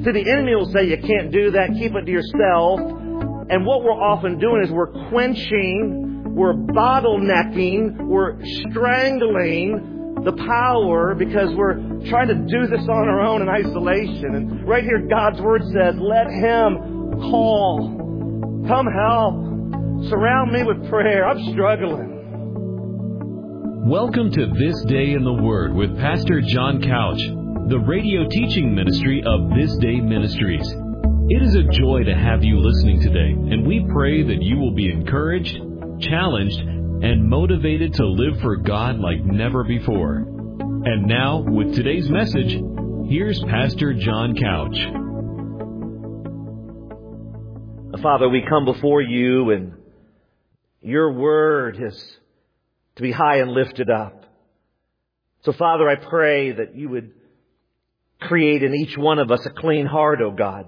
See, the enemy will say you can't do that, keep it to yourself. And what we're often doing is we're quenching, we're bottlenecking, we're strangling the power because we're trying to do this on our own in isolation. And right here, God's Word says, let Him call. Come help. Surround me with prayer. I'm struggling. Welcome to This Day in the Word with Pastor John Couch, the radio teaching ministry of This Day Ministries. It is a joy to have you listening today, and we pray that you will be encouraged, challenged, and motivated to live for God like never before. And now, with today's message, here's Pastor John Couch. Father, we come before you, and your word is to be high and lifted up. So, Father, I pray that you would create in each one of us a clean heart, O God.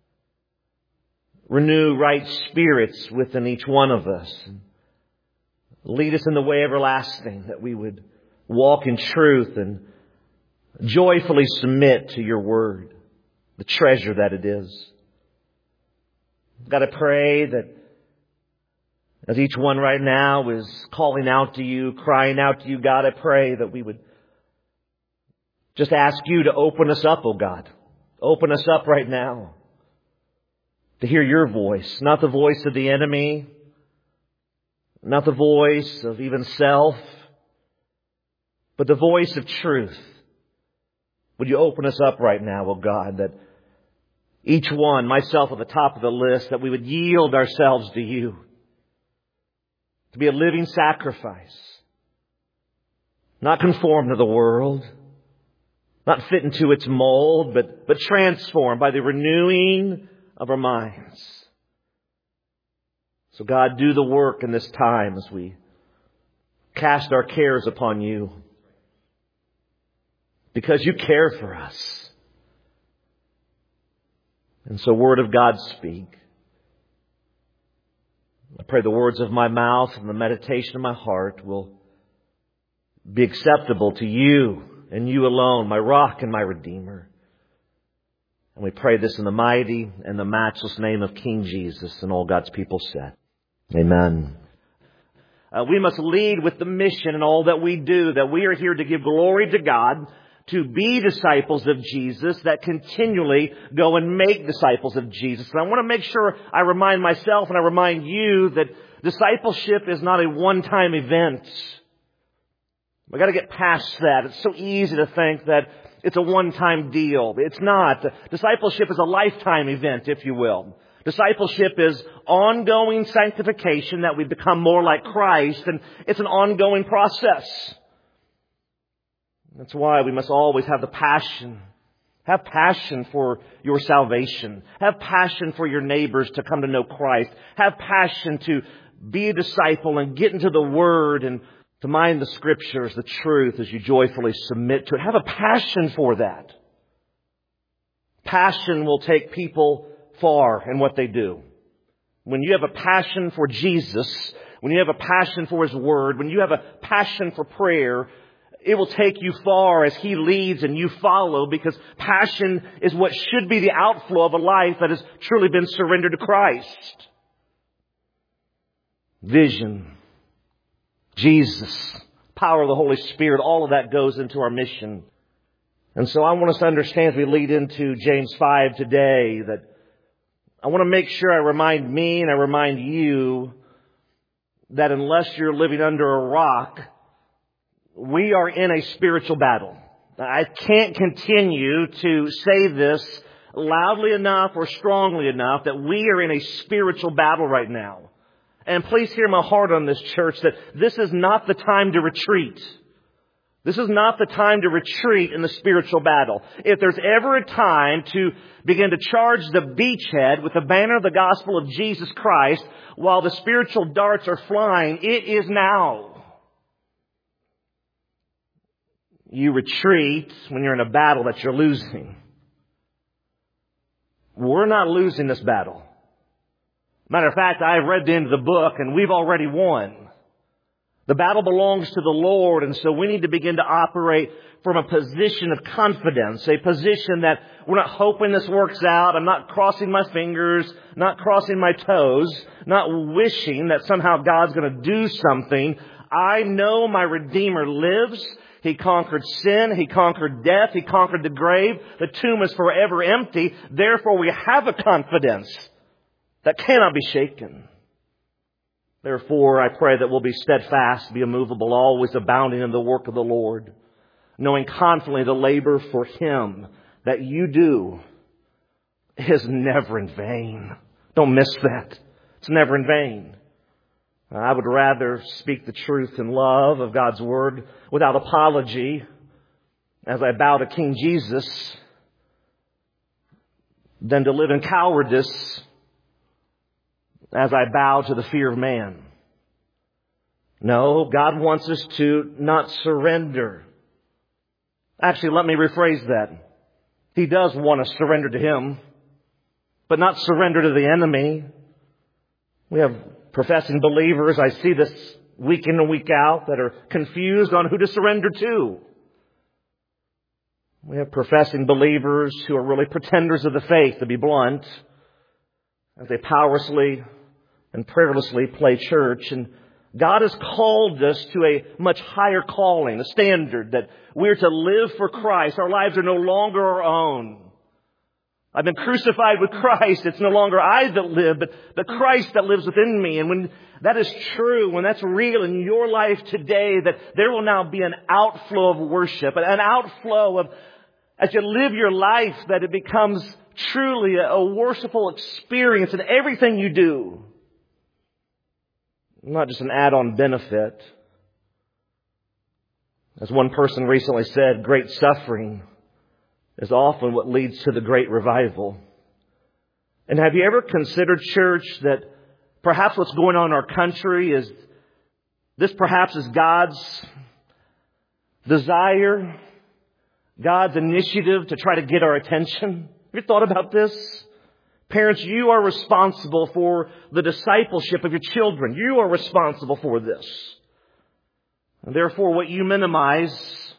Renew right spirits within each one of us. Lead us in the way everlasting, that we would walk in truth and joyfully submit to your word, the treasure that it is. God, I pray that as each one right now is calling out to you, crying out to you, God, I pray that we would just ask you to open us up, oh God. Open us up right now to hear your voice, not the voice of the enemy, not the voice of even self, but the voice of truth. Would you open us up right now, oh God, that each one, myself at the top of the list, that we would yield ourselves to you, to be a living sacrifice, not conformed to the world, not fit into its mold, but transformed by the renewing of our minds. So God, do the work in this time as we cast our cares upon you, because you care for us. And so, Word of God, speak. I pray the words of my mouth and the meditation of my heart will be acceptable to you and you alone, my rock and my redeemer. And we pray this in the mighty and the matchless name of King Jesus, and all God's people said, amen. We must lead with the mission in all that we do, that we are here to give glory to God, to be disciples of Jesus, that continually go and make disciples of Jesus. And I want to make sure I remind myself and I remind you that discipleship is not a one-time event. We've got to get past that. It's so easy to think that it's a one-time deal. It's not. Discipleship is a lifetime event, if you will. Discipleship is ongoing sanctification, that we become more like Christ, and it's an ongoing process. That's why we must always have the passion. Have passion for your salvation. Have passion for your neighbors to come to know Christ. Have passion to be a disciple and get into the Word and to mind the Scriptures, the truth, as you joyfully submit to it. Have a passion for that. Passion will take people far in what they do. When you have a passion for Jesus, when you have a passion for His Word, when you have a passion for prayer, it will take you far as He leads and you follow, because passion is what should be the outflow of a life that has truly been surrendered to Christ. Vision, Jesus, power of the Holy Spirit, all of that goes into our mission. And so I want us to understand as we lead into James 5 today that I want to make sure I remind me and I remind you that unless you're living under a rock, we are in a spiritual battle. I can't continue to say this loudly enough or strongly enough that we are in a spiritual battle right now. And please hear my heart on this, church, that this is not the time to retreat. This is not the time to retreat in the spiritual battle. If there's ever a time to begin to charge the beachhead with the banner of the gospel of Jesus Christ while the spiritual darts are flying, it is now. You retreat when you're in a battle that you're losing. We're not losing this battle. Matter of fact, I've read the end of the book and we've already won. The battle belongs to the Lord, and so we need to begin to operate from a position of confidence, a position that we're not hoping this works out. I'm not crossing my fingers, not crossing my toes, not wishing that somehow God's going to do something. I know my Redeemer lives. He conquered sin. He conquered death. He conquered the grave. The tomb is forever empty. Therefore, we have a confidence that cannot be shaken. Therefore, I pray that we'll be steadfast, be immovable, always abounding in the work of the Lord, knowing confidently the labor for Him that you do is never in vain. Don't miss that. It's never in vain. I would rather speak the truth in love of God's Word without apology as I bow to King Jesus than to live in cowardice as I bow to the fear of man. No, God wants us to not surrender. Actually, let me rephrase that. He does want us to surrender to Him, but not surrender to the enemy. We have professing believers, I see this week in and week out, that are confused on who to surrender to. We have professing believers who are really pretenders of the faith, to be blunt, as they powerlessly and prayerlessly play church. And God has called us to a much higher calling, a standard that we're to live for Christ. Our lives are no longer our own. I've been crucified with Christ. It's no longer I that live, but the Christ that lives within me. And when that is true, when that's real in your life today, that there will now be an outflow of worship, an outflow of, as you live your life, that it becomes truly a worshipful experience in everything you do. Not just an add-on benefit. As one person recently said, great suffering is often what leads to the great revival. And have you ever considered, church, that perhaps what's going on in our country is this perhaps is God's desire, God's initiative to try to get our attention? Have you thought about this? Parents, you are responsible for the discipleship of your children. You are responsible for this. And therefore, what you minimize,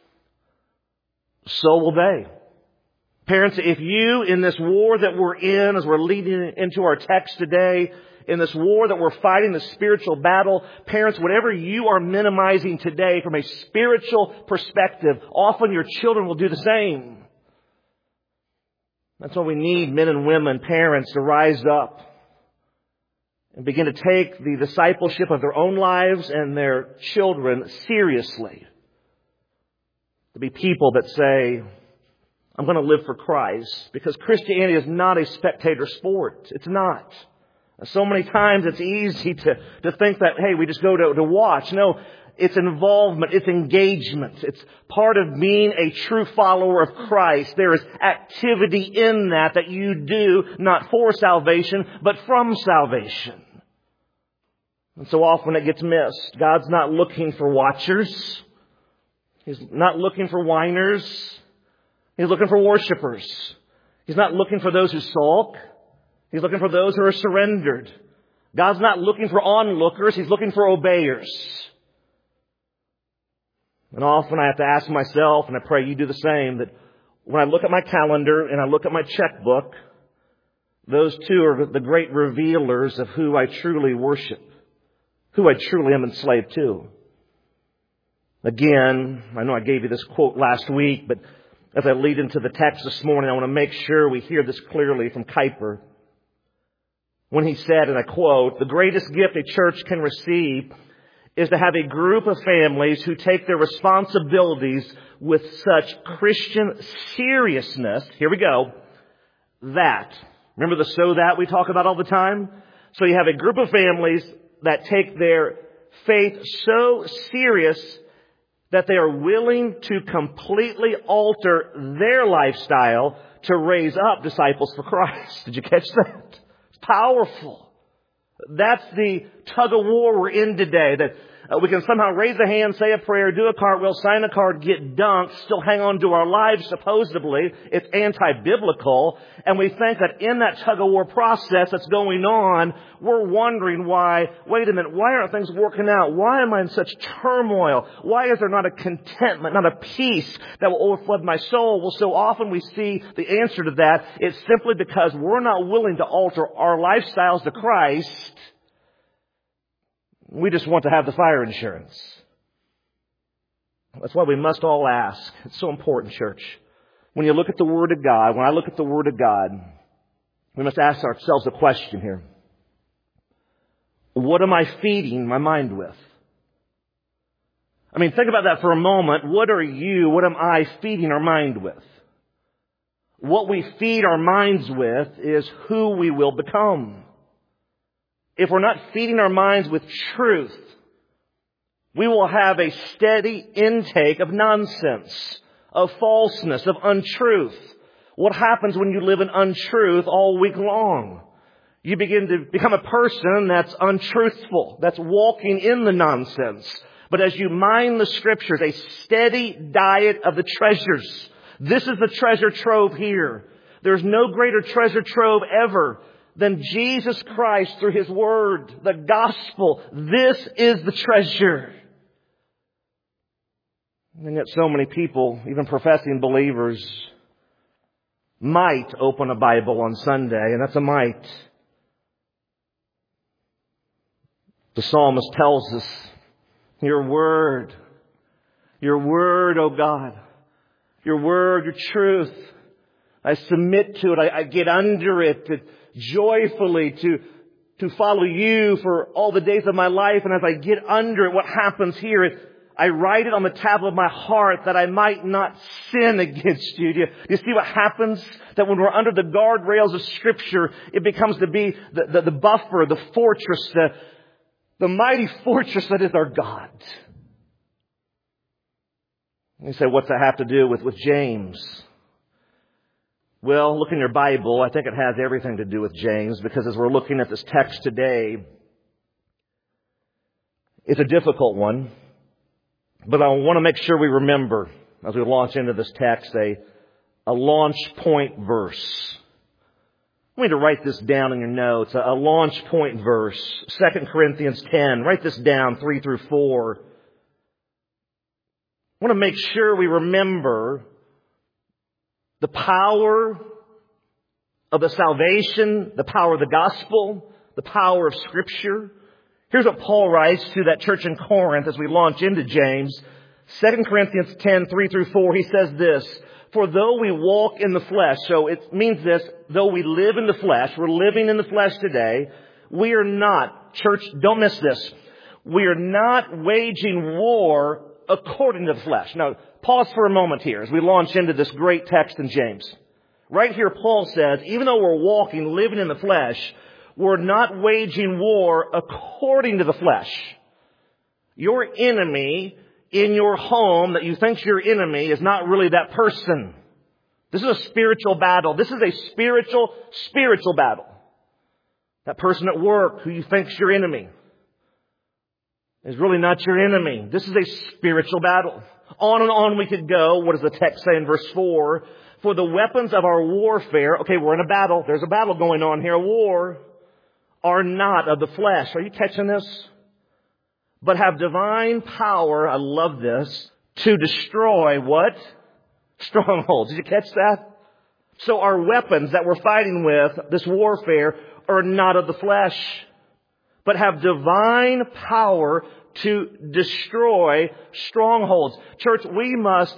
so will they. Parents, if you, in this war that we're in, as we're leading into our text today, in this war that we're fighting, the spiritual battle, parents, whatever you are minimizing today from a spiritual perspective, often your children will do the same. That's why we need men and women, parents, to rise up and begin to take the discipleship of their own lives and their children seriously. To be people that say, I'm going to live for Christ, because Christianity is not a spectator sport. It's not. So many times it's easy to think that, hey, we just go to watch. No, it's involvement. It's engagement. It's part of being a true follower of Christ. There is activity in that you do, not for salvation, but from salvation. And so often it gets missed. God's not looking for watchers. He's not looking for whiners. He's looking for worshipers. He's not looking for those who sulk. He's looking for those who are surrendered. God's not looking for onlookers. He's looking for obeyers. And often I have to ask myself, and I pray you do the same, that when I look at my calendar and I look at my checkbook, those two are the great revealers of who I truly worship, who I truly am enslaved to. Again, I know I gave you this quote last week, but as I lead into the text this morning, I want to make sure we hear this clearly from Kuyper. When he said, and I quote, "The greatest gift a church can receive is to have a group of families who take their responsibilities with such Christian seriousness," here we go, "that," remember the "so that" we talk about all the time? So you have a group of families that take their faith so serious that they are willing to completely alter their lifestyle to raise up disciples for Christ. Did you catch that? It's powerful. That's the tug of war we're in today. That We can somehow raise a hand, say a prayer, do a cartwheel, sign a card, get dunked, still hang on to our lives supposedly. It's anti-biblical. And we think that in that tug-of-war process that's going on, we're wondering why, wait a minute, why aren't things working out? Why am I in such turmoil? Why is there not a contentment, not a peace that will overflood my soul? Well, so often we see the answer to that. It's simply because we're not willing to alter our lifestyles to Christ. We just want to have the fire insurance. That's why we must all ask. It's so important, church. When you look at the Word of God, when I look at the Word of God, we must ask ourselves a question here. What am I feeding my mind with? I mean, think about that for a moment. What am I feeding our mind with? What we feed our minds with is who we will become. If we're not feeding our minds with truth, we will have a steady intake of nonsense, of falseness, of untruth. What happens when you live in untruth all week long? You begin to become a person that's untruthful, that's walking in the nonsense. But as you mine the Scriptures, a steady diet of the treasures. This is the treasure trove here. There's no greater treasure trove ever than Jesus Christ through His Word, the Gospel. This is the treasure. And yet so many people, even professing believers, might open a Bible on Sunday, and that's a might. The psalmist tells us, Your Word, O God, Your Word, Your truth, I submit to it, I get under it joyfully to follow You for all the days of my life. And as I get under it, what happens here, I write it on the tablet of my heart that I might not sin against You. Do you see what happens? That when we're under the guardrails of Scripture, it becomes to be the buffer, the fortress, the mighty fortress that is our God. And you say, what's that have to do with James? Well, look in your Bible. I think it has everything to do with James, because as we're looking at this text today, it's a difficult one. But I want to make sure we remember, as we launch into this text, a launch point verse. I want you to write this down in your notes. A launch point verse. 2 Corinthians 10. Write this down, 3 through 4. I want to make sure we remember the power of the salvation, the power of the gospel, the power of Scripture. Here's what Paul writes to that church in Corinth as we launch into James. 2 Corinthians 10, 3 through 4, he says this, For though we walk in the flesh, so it means this, though we live in the flesh, we're living in the flesh today, we are not, church, don't miss this, we are not waging war according to the flesh. Now, pause for a moment here as we launch into this great text in James. Right here, Paul says, even though we're walking, living in the flesh, we're not waging war according to the flesh. Your enemy in your home that you think's your enemy is not really that person. This is a spiritual battle. This is a spiritual battle. That person at work who you think's your enemy is really not your enemy. This is a spiritual battle. On and on we could go. What does the text say in verse 4? For the weapons of our warfare, okay, we're in a battle. There's a battle going on here, a war, are not of the flesh. Are you catching this? But have divine power, I love this, to destroy what? Strongholds. Did you catch that? So our weapons that we're fighting with, this warfare, are not of the flesh, but have divine power to destroy strongholds. Church, we must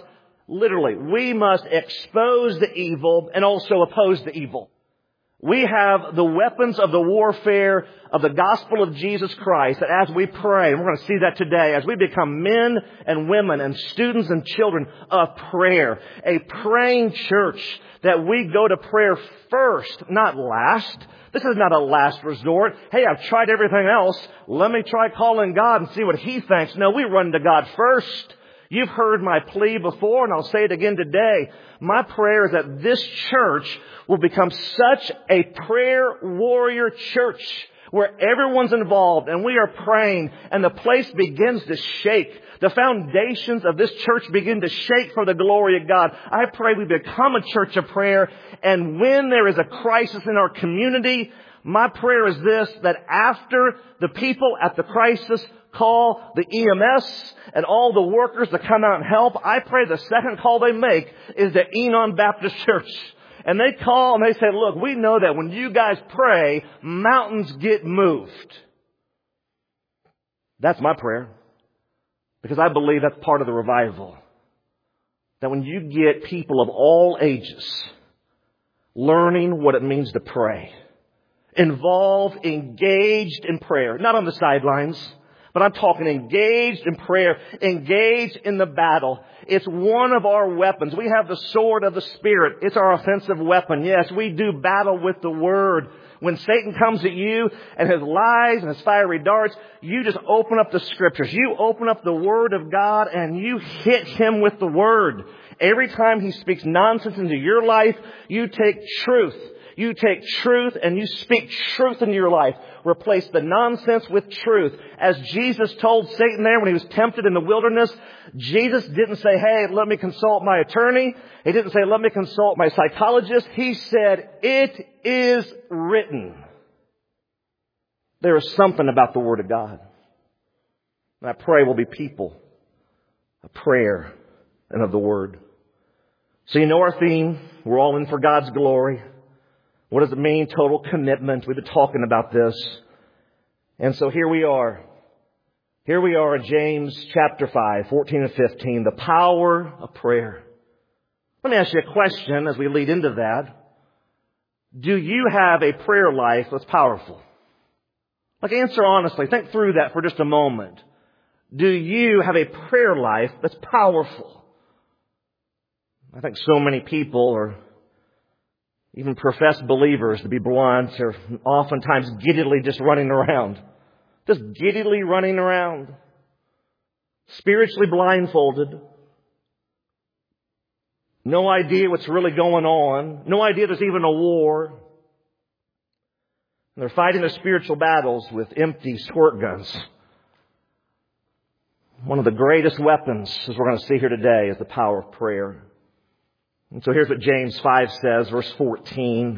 expose the evil and also oppose the evil. We have the weapons of the warfare of the gospel of Jesus Christ that as we pray, and we're going to see that today, as we become men and women and students and children of prayer, a praying church, that we go to prayer first, not last. This is not a last resort. Hey, I've tried everything else. Let me try calling God and see what He thinks. No, we run to God first. You've heard my plea before, and I'll say it again today. My prayer is that this church will become such a prayer warrior church where everyone's involved and we are praying and the place begins to shake. The foundations of this church begin to shake for the glory of God. I pray we become a church of prayer, and when there is a crisis in our community, my prayer is this, that after the people at the crisis call the EMS and all the workers to come out and help, I pray the second call they make is the Enon Baptist Church. And they call and they say, look, we know that when you guys pray, mountains get moved. That's my prayer. Because I believe that's part of the revival. That when you get people of all ages learning what it means to pray, involved, engaged in prayer, not on the sidelines, but I'm talking engaged in prayer, engaged in the battle. It's one of our weapons. We have the sword of the Spirit. It's our offensive weapon. Yes, we do battle with the Word. When Satan comes at you and his lies and his fiery darts, you just open up the Scriptures. You open up the Word of God and you hit him with the Word. Every time he speaks nonsense into your life, you take truth. You take truth and you speak truth into your life. Replace the nonsense with truth. As Jesus told Satan there when he was tempted in the wilderness, Jesus didn't say, hey, let me consult my attorney. He didn't say, let me consult my psychologist. He said, it is written. There is something about the Word of God. And I pray we'll be people of prayer and of the Word. So you know our theme. We're all in for God's glory. What does it mean? Total commitment. We've been talking about this. And so here we are. Here we are in James chapter 5, 14 and 15. The power of prayer. Let me ask you a question as we lead into that. Do you have a prayer life that's powerful? Like, answer honestly. Think through that for just a moment. Do you have a prayer life that's powerful? I think so many people are, even professed believers, to be blunt, are oftentimes giddily just running around. Just giddily running around. Spiritually blindfolded. No idea what's really going on. No idea there's even a war. And they're fighting their spiritual battles with empty squirt guns. One of the greatest weapons, as we're going to see here today, is the power of prayer. And so here's what James 5 says, verse 14,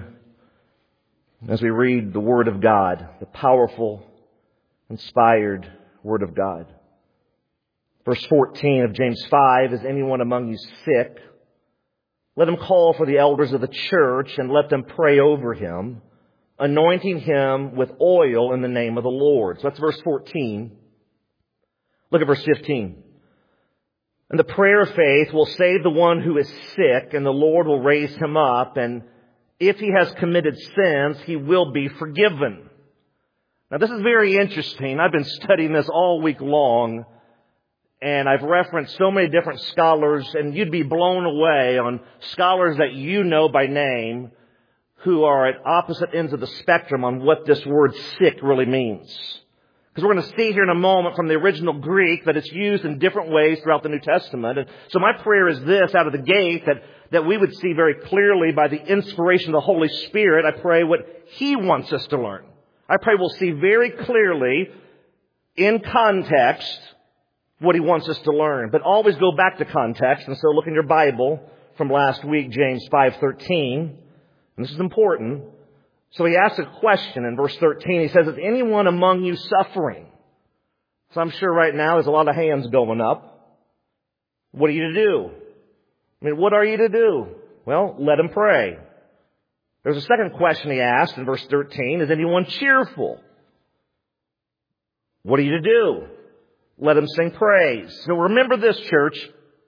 as we read the Word of God, the powerful, inspired Word of God. Verse 14 of James 5, is anyone among you sick? Let him call for the elders of the church and let them pray over him, anointing him with oil in the name of the Lord. So that's verse 14. Look at verse 15. And the prayer of faith will save the one who is sick, and the Lord will raise him up. And if he has committed sins, he will be forgiven. Now, this is very interesting. I've been studying this all week long, and I've referenced so many different scholars, and you'd be blown away on scholars that you know by name who are at opposite ends of the spectrum on what this word sick really means. Because we're going to see here in a moment from the original Greek that it's used in different ways throughout the New Testament. And so my prayer is this out of the gate, that we would see very clearly by the inspiration of the Holy Spirit, I pray what He wants us to learn. I pray we'll see very clearly in context what He wants us to learn. But always go back to context. And so look in your Bible from last week, James 5:13. And this is important. So he asks a question in verse 13. He says, is anyone among you suffering? So I'm sure right now there's a lot of hands going up. What are you to do? I mean, what are you to do? Well, let him pray. There's a second question he asked in verse 13. Is anyone cheerful? What are you to do? Let him sing praise. So remember this, church.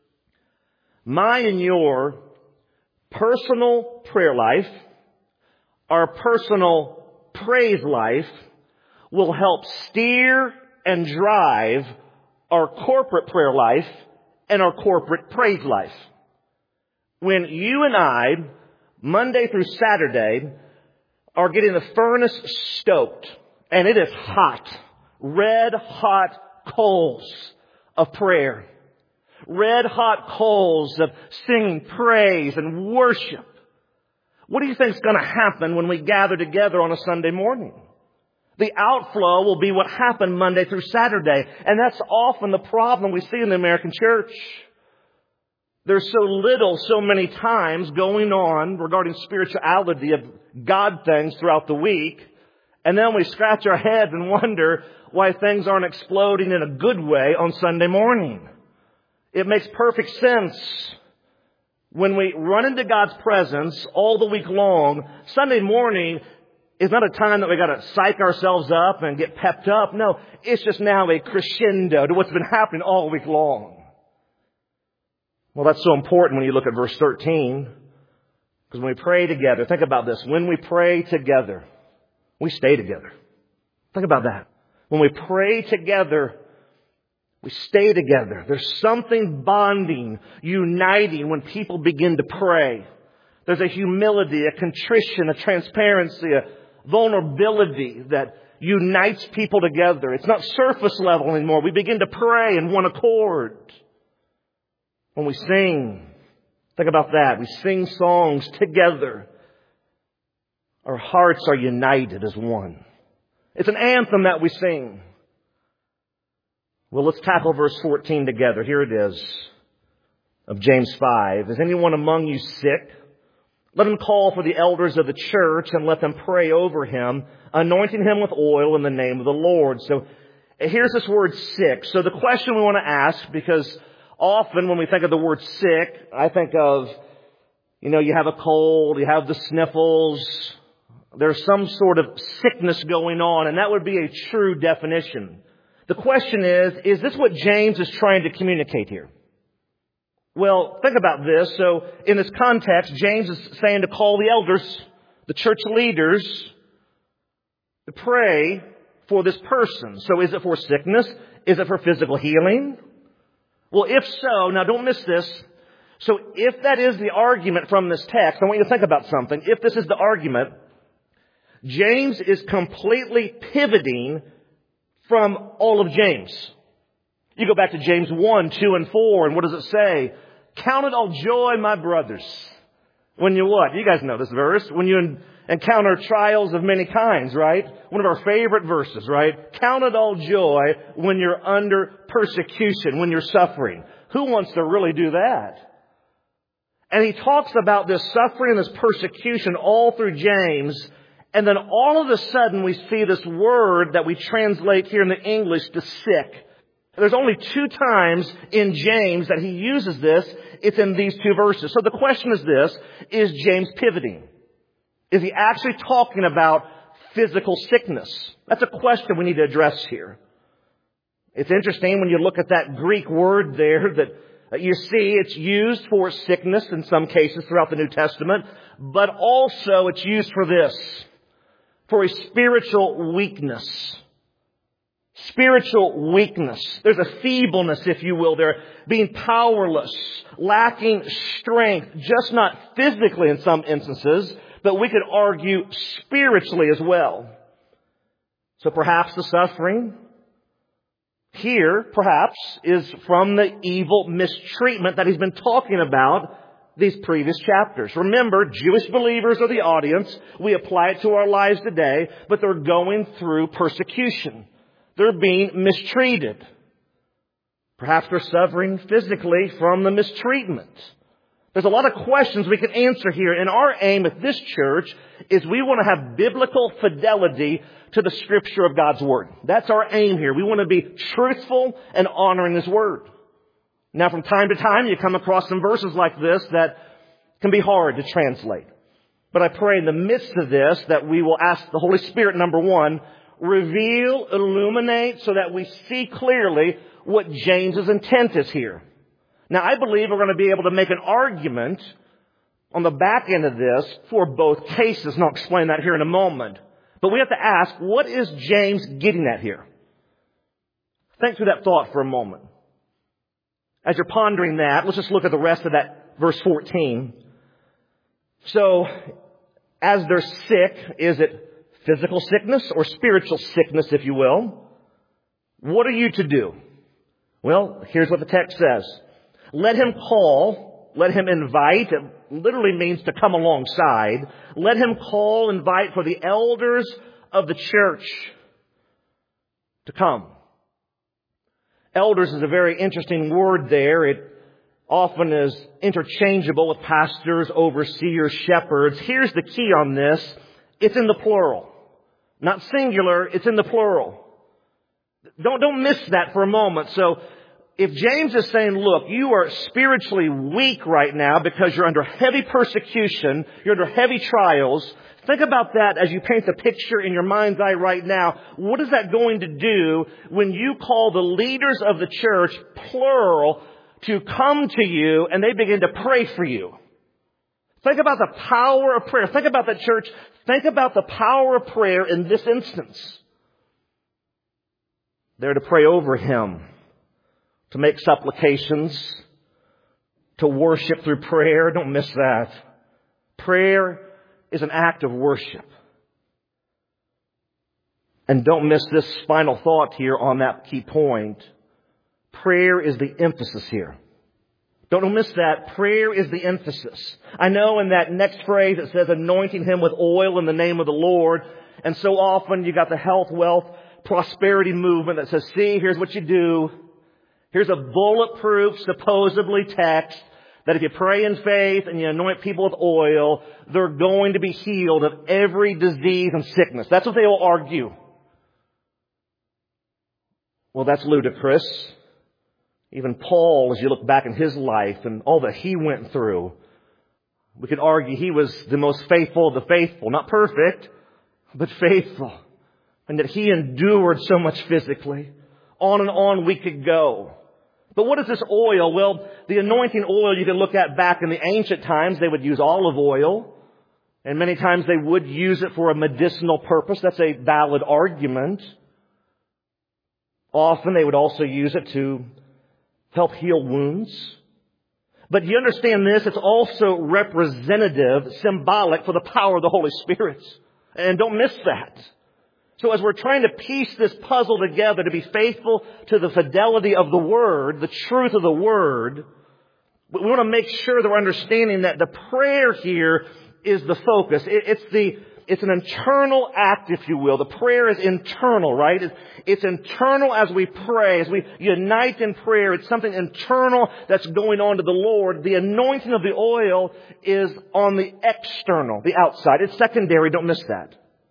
My and your personal prayer life, our personal praise life, will help steer and drive our corporate prayer life and our corporate praise life. When you and I, Monday through Saturday, are getting the furnace stoked, and it is hot, red hot coals of prayer, red hot coals of singing praise and worship, what do you think is going to happen when we gather together on a Sunday morning? The outflow will be what happened Monday through Saturday. And that's often the problem we see in the American church. There's so little, so many times going on regarding spirituality of God things throughout the week. And then we scratch our heads and wonder why things aren't exploding in a good way on Sunday morning. It makes perfect sense. When we run into God's presence all the week long, Sunday morning is not a time that we got to psych ourselves up and get pepped up. No, it's just now a crescendo to what's been happening all week long. Well, that's so important when you look at verse 13. Because when we pray together, think about this. When we pray together, we stay together. Think about that. When we pray together, we stay together. There's something bonding, uniting when people begin to pray. There's a humility, a contrition, a transparency, a vulnerability that unites people together. It's not surface level anymore. We begin to pray in one accord. When we sing, think about that. We sing songs together. Our hearts are united as one. It's an anthem that we sing. Well, let's tackle verse 14 together. Here it is of James 5. Is anyone among you sick? Let him call for the elders of the church and let them pray over him, anointing him with oil in the name of the Lord. So here's this word sick. So the question we want to ask, because often when we think of the word sick, I think of, you have a cold, you have the sniffles, there's some sort of sickness going on, and that would be a true definition. The question is this what James is trying to communicate here? Well, think about this. So in this context, James is saying to call the elders, the church leaders, to pray for this person. So is it for sickness? Is it for physical healing? Well, if so, now don't miss this. So if that is the argument from this text, I want you to think about something. If this is the argument, James is completely pivoting from all of James. You go back to James 1, 2, and 4, and what does it say? Count it all joy, my brothers. When you what? You guys know this verse. When you encounter trials of many kinds, right? One of our favorite verses, right? Count it all joy when you're under persecution, when you're suffering. Who wants to really do that? And he talks about this suffering and this persecution all through James. And then all of a sudden we see this word that we translate here in the English to sick. There's only 2 times in James that he uses this. It's in these 2 verses. So the question is this: is James pivoting? Is he actually talking about physical sickness? That's a question we need to address here. It's interesting when you look at that Greek word there that you see it's used for sickness in some cases throughout the New Testament, but also it's used for this, for a spiritual weakness. Spiritual weakness. There's a feebleness, if you will, there, being powerless, lacking strength, just not physically in some instances, but we could argue spiritually as well. So perhaps the suffering here, perhaps, is from the evil mistreatment that he's been talking about these previous chapters. Remember, Jewish believers are the audience. We apply it to our lives today, but they're going through persecution. They're being mistreated. Perhaps they're suffering physically from the mistreatment. There's a lot of questions we can answer here. And our aim at this church is we want to have biblical fidelity to the Scripture of God's Word. That's our aim here. We want to be truthful and honoring His Word. Now, from time to time, you come across some verses like this that can be hard to translate. But I pray in the midst of this that we will ask the Holy Spirit, number one, reveal, illuminate, so that we see clearly what James's intent is here. Now, I believe we're going to be able to make an argument on the back end of this for both cases, and I'll explain that here in a moment. But we have to ask, what is James getting at here? Think through that thought for a moment. As you're pondering that, let's just look at the rest of that verse 14. So, as they're sick, is it physical sickness or spiritual sickness, if you will? What are you to do? Well, here's what the text says. Let him call, let him invite. It literally means to come alongside. Let him call, invite for the elders of the church. to come. Elders is a very interesting word there. It often is interchangeable with pastors, overseers, shepherds. Here's the key on this. It's in the plural. Not singular, it's in the plural. Don't miss that for a moment. So, if James is saying, look, you are spiritually weak right now because you're under heavy persecution, you're under heavy trials, think about that as you paint the picture in your mind's eye right now. What is that going to do when you call the leaders of the church, plural, to come to you and they begin to pray for you? Think about the power of prayer. Think about that, church. Think about the power of prayer in this instance. They're to pray over him, to make supplications, to worship through prayer. Don't miss that. Prayer is an act of worship. And don't miss this final thought here on that key point. Prayer is the emphasis here. Don't miss that. Prayer is the emphasis. I know in that next phrase it says anointing him with oil in the name of the Lord. And so often you got the health, wealth, prosperity movement that says, see, here's what you do. Here's a bulletproof, supposedly text that if you pray in faith and you anoint people with oil, they're going to be healed of every disease and sickness. That's what they will argue. Well, that's ludicrous. Even Paul, as you look back in his life and all that he went through, we could argue he was the most faithful of the faithful. Not perfect, but faithful. And that he endured so much physically. On and on we could go. But what is this oil? Well, the anointing oil you can look at back in the ancient times. They would use olive oil. And many times they would use it for a medicinal purpose. That's a valid argument. Often they would also use it to help heal wounds. But you understand this, it's also representative, symbolic for the power of the Holy Spirit. And don't miss that. So as we're trying to piece this puzzle together to be faithful to the fidelity of the Word, the truth of the Word, we want to make sure that we're understanding that the prayer here is the focus. It's an internal act, if you will. The prayer is internal, right? It's internal as we pray, as we unite in prayer. It's something internal that's going on to the Lord. The anointing of the oil is on the external, the outside. It's secondary. Don't miss that.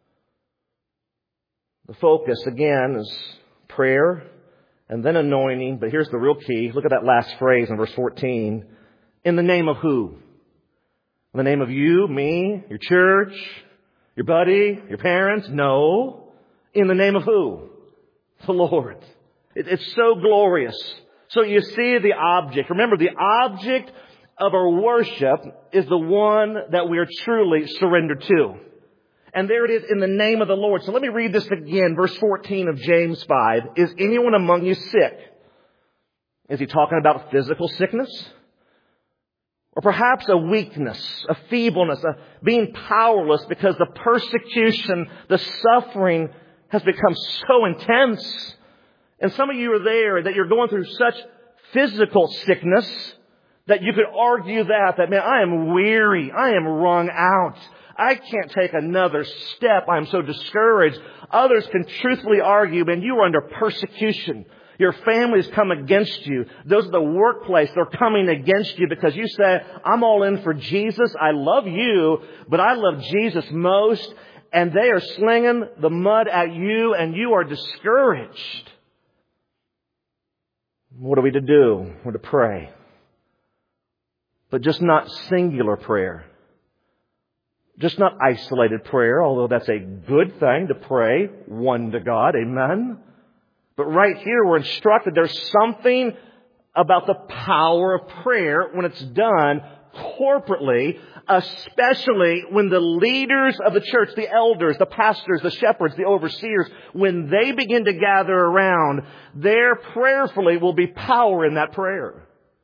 The focus, again, is prayer and then anointing. But here's the real key. Look at that last phrase in verse 14. In the name of who? In the name of you, me, your church, your buddy, your parents? No. In the name of who? The Lord. It's so glorious. So you see the object. Remember, the object of our worship is the one that we are truly surrendered to. And there it is, in the name of the Lord. So let me read this again, verse 14 of James 5. Is anyone among you sick? Is he talking about physical sickness? Or perhaps a weakness, a feebleness, a being powerless because the persecution, the suffering has become so intense. And some of you are there that you're going through such physical sickness that you could argue that man, I am weary. I am wrung out. I can't take another step. I'm so discouraged. Others can truthfully argue, man, you are under persecution. Your family's come against you. Those at the workplace, they're coming against you because you say, I'm all in for Jesus. I love you, but I love Jesus most. And they are slinging the mud at you and you are discouraged. What are we to do? We're to pray. But just not singular prayer. Just not isolated prayer, although that's a good thing to pray one to God. Amen. But right here we're instructed there's something about the power of prayer when it's done corporately, especially when the leaders of the church, the elders, the pastors, the shepherds, the overseers, when they begin to gather around, there prayerfully will be power in that prayer.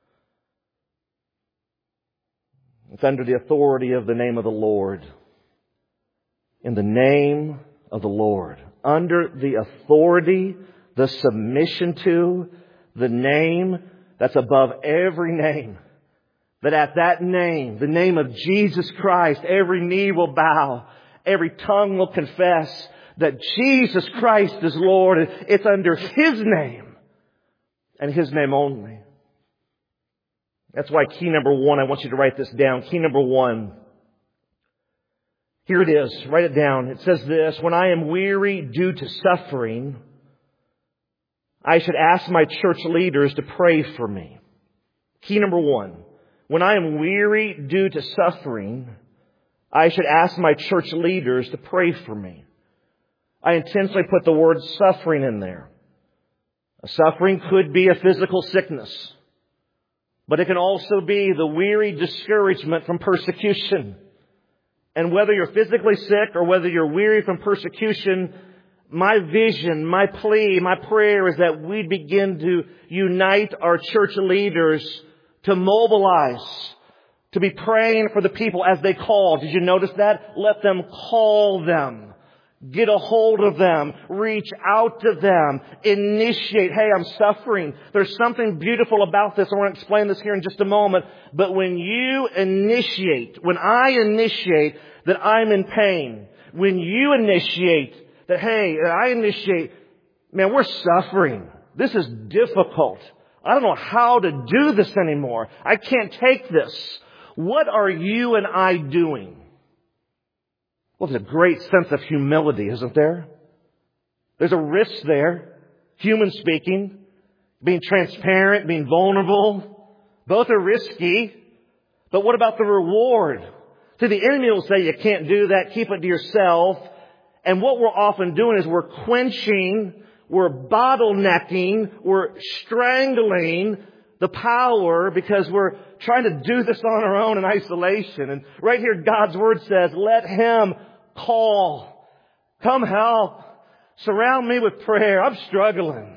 It's under the authority of the name of the Lord. In the name of the Lord. Under the authority, the submission to, the name that's above every name. That at that name, the name of Jesus Christ, every knee will bow, every tongue will confess that Jesus Christ is Lord. It's under His name and His name only. That's why key number 1, I want you to write this down. Key number 1. Here it is. Write it down. It says this: when I am weary due to suffering, I should ask my church leaders to pray for me. Key number 1. When I am weary due to suffering, I should ask my church leaders to pray for me. I intentionally put the word suffering in there. A suffering could be a physical sickness, but it can also be the weary discouragement from persecution. And whether you're physically sick or whether you're weary from persecution, my vision, my plea, my prayer is that we begin to unite our church leaders to mobilize, to be praying for the people as they call. Did you notice that? Let them call them. Get a hold of them. Reach out to them. Initiate. Hey, I'm suffering. There's something beautiful about this. I want to explain this here in just a moment. But when you initiate, when I initiate that I'm in pain, when you initiate that, hey, I initiate, man, we're suffering. This is difficult. I don't know how to do this anymore. I can't take this. What are you and I doing? Well, there's a great sense of humility, isn't there? There's a risk there, human speaking, being transparent, being vulnerable. Both are risky. But what about the reward? See, the enemy will say you can't do that, keep it to yourself. And what we're often doing is we're quenching, we're bottlenecking, we're strangling the power because we're trying to do this on our own in isolation. And right here, God's Word says, let Him call. Come help. Surround me with prayer. I'm struggling.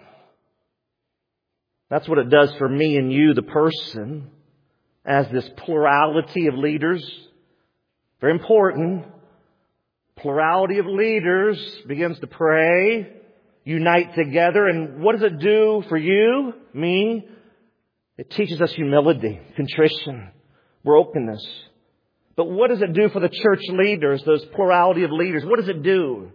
That's what it does for me and you, the person, as this plurality of leaders. Very important. Plurality of leaders begins to pray, unite together. And what does it do for you, me? It teaches us humility, contrition, brokenness. But what does it do for the church leaders, those plurality of leaders? What does it do?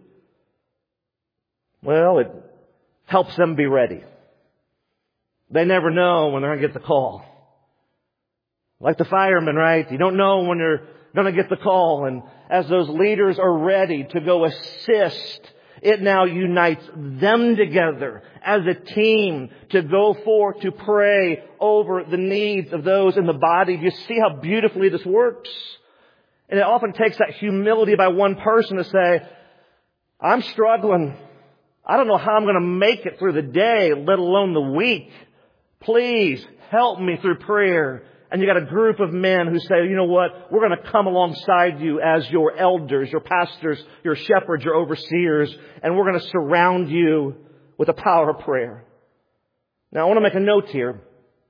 Well, it helps them be ready. They never know when they're going to get the call. Like the firemen, right? You don't know when they're going to get the call. And as those leaders are ready to go assist, it now unites them together as a team to go forth to pray over the needs of those in the body. Do you see how beautifully this works? And it often takes that humility by one person to say, I'm struggling. I don't know how I'm going to make it through the day, let alone the week. Please help me through prayer. And you got a group of men who say, you know what? We're going to come alongside you as your elders, your pastors, your shepherds, your overseers, and we're going to surround you with the power of prayer. Now, I want to make a note here.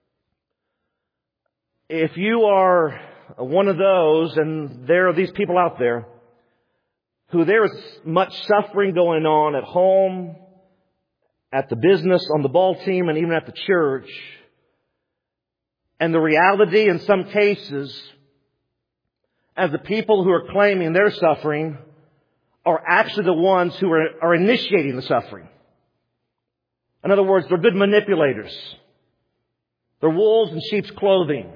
If you are one of those, and there are these people out there, who there is much suffering going on at home, at the business, on the ball team, and even at the church, and the reality in some cases, as the people who are claiming their suffering are actually the ones who are initiating the suffering. In other words, they're good manipulators. They're wolves in sheep's clothing.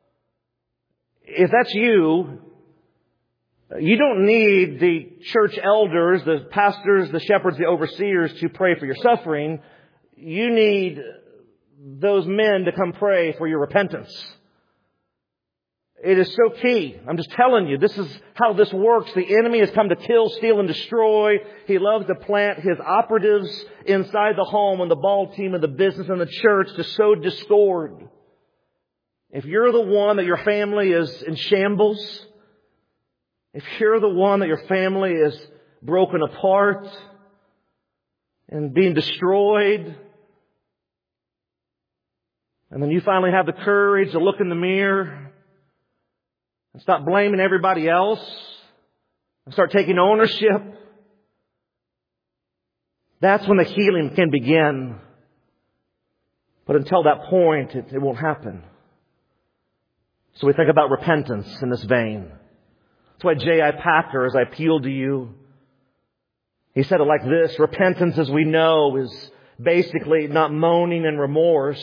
If that's you, you don't need the church elders, the pastors, the shepherds, the overseers to pray for your suffering. You need those men to come pray for your repentance. It is so key. I'm just telling you, this is how this works. The enemy has come to kill, steal, and destroy. He loves to plant his operatives inside the home and the ball team and the business and the church to sow discord. If you're the one that your family is in shambles, if you're the one that your family is broken apart and being destroyed, and then you finally have the courage to look in the mirror and stop blaming everybody else and start taking ownership, that's when the healing can begin. But until that point, it won't happen. So we think about repentance in this vein. That's why J.I. Packer, as I appeal to you, He said it like this: repentance, as we know, is basically not moaning and remorse,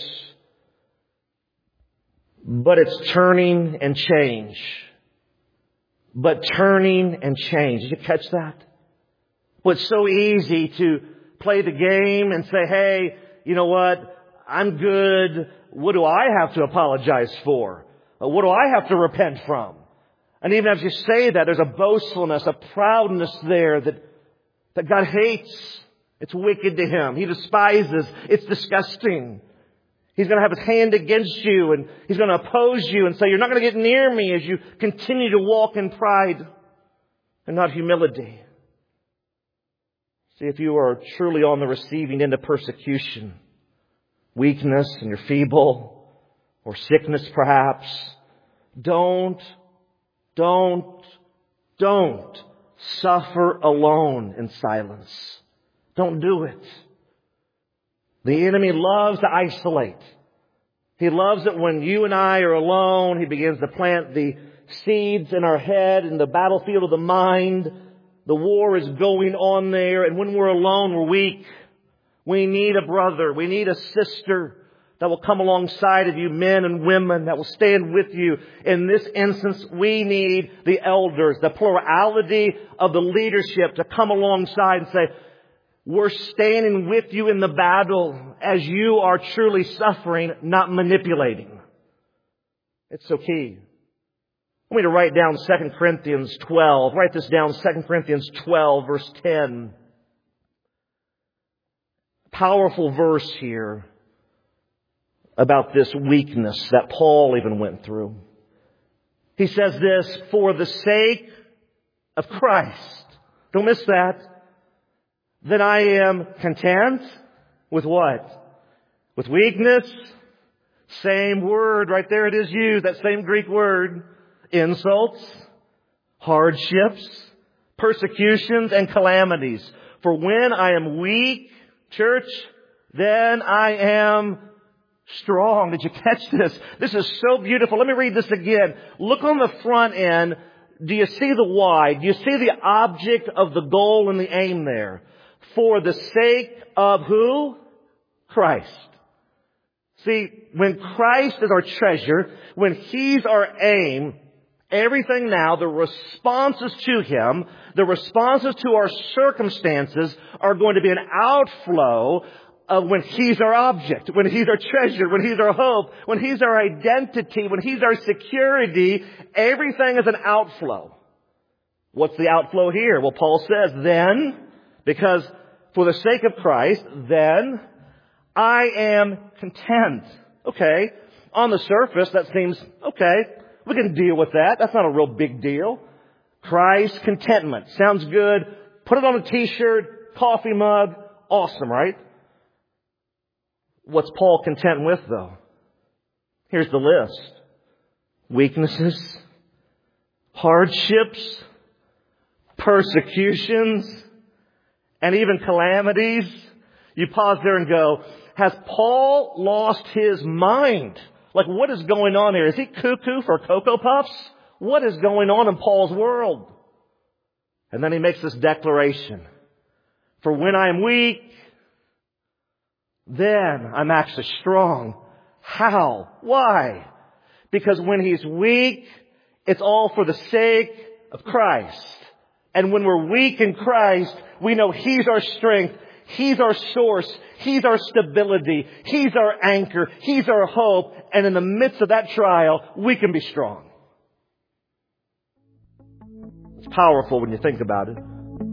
but it's turning and change. But turning and change. Did you catch that? Well, it's so easy to play the game and say, hey, you know what? I'm good. What do I have to apologize for? What do I have to repent from? And even as you say that, there's a boastfulness, a proudness there that God hates. It's wicked to Him. He despises. It's disgusting. He's going to have His hand against you, and He's going to oppose you and say, you're not going to get near me, as you continue to walk in pride and not humility. See, if you are truly on the receiving end of persecution, weakness, and you're feeble, or sickness perhaps, don't suffer alone in silence. Don't do it. The enemy loves to isolate. He loves it when you and I are alone. He begins to plant the seeds in our head in the battlefield of the mind. The war is going on there. And when we're alone, we're weak. We need a brother. We need a sister that will come alongside of you, men and women, that will stand with you. In this instance, we need the elders, the plurality of the leadership to come alongside and say, we're standing with you in the battle as you are truly suffering, not manipulating. It's so key. I want me to write down 2 Corinthians 12. Write this down, 2 Corinthians 12, verse 10. Powerful verse here about this weakness that Paul even went through. He says this, for the sake of Christ. Don't miss that. Then I am content with what? With weakness. Same word, right there it is used, that same Greek word. Insults, hardships, persecutions, and calamities. For when I am weak, church, then I am strong. Did you catch this? This is so beautiful. Let me read this again. Look on the front end. Do you see the why? Do you see the object of the goal and the aim there? For the sake of who? Christ. See, when Christ is our treasure, when He's our aim, everything now, the responses to Him, the responses to our circumstances are going to be an outflow of when He's our object, when He's our treasure, when He's our hope, when He's our identity, when He's our security. Everything is an outflow. What's the outflow here? Well, Paul says, then, because for the sake of Christ, then I am content. Okay. On the surface, that seems, okay, we can deal with that. That's not a real big deal. Christ contentment. Sounds good. Put it on a t-shirt, coffee mug. Awesome, right? What's Paul content with, though? Here's the list. Weaknesses, hardships, persecutions, and even calamities. You pause there and go, has Paul lost his mind? Like, what is going on here? Is he cuckoo for Cocoa Puffs? What is going on in Paul's world? And then he makes this declaration. For when I am weak, then I'm actually strong. How? Why? Because when he's weak, it's all for the sake of Christ. And when we're weak in Christ, we know He's our strength. He's our source. He's our stability. He's our anchor. He's our hope. And in the midst of that trial, we can be strong. It's powerful when you think about it.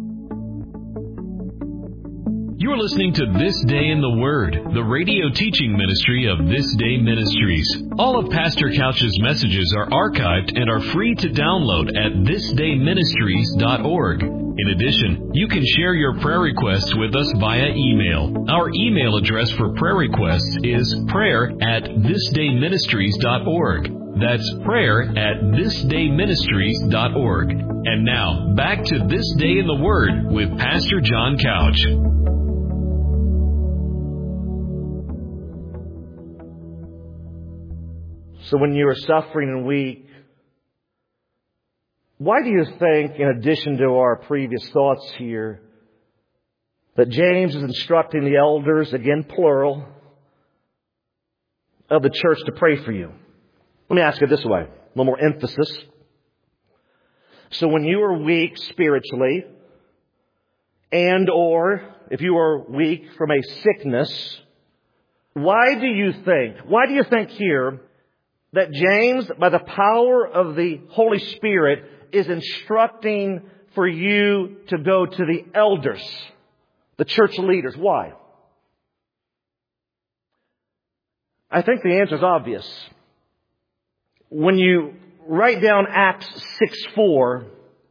You're listening to This Day in the Word, the radio teaching ministry of This Day Ministries. All of Pastor Couch's messages are archived and are free to download at thisdayministries.org. In addition, you can share your prayer requests with us via email. Our email address for prayer requests is prayer@thisdayministries.org. That's prayer@thisdayministries.org. And now, back to This Day in the Word with Pastor John Couch. So when you are suffering and weak, why do you think, in addition to our previous thoughts here, But James is instructing the elders, again plural, of the church to pray for you. Let me ask it this way, a little more emphasis. So when you are weak spiritually, and or if you are weak from a sickness, why do you think here that James, by the power of the Holy Spirit, is instructing for you to go to the elders, the church leaders? Why? I think the answer is obvious. When you write down Acts 6:4,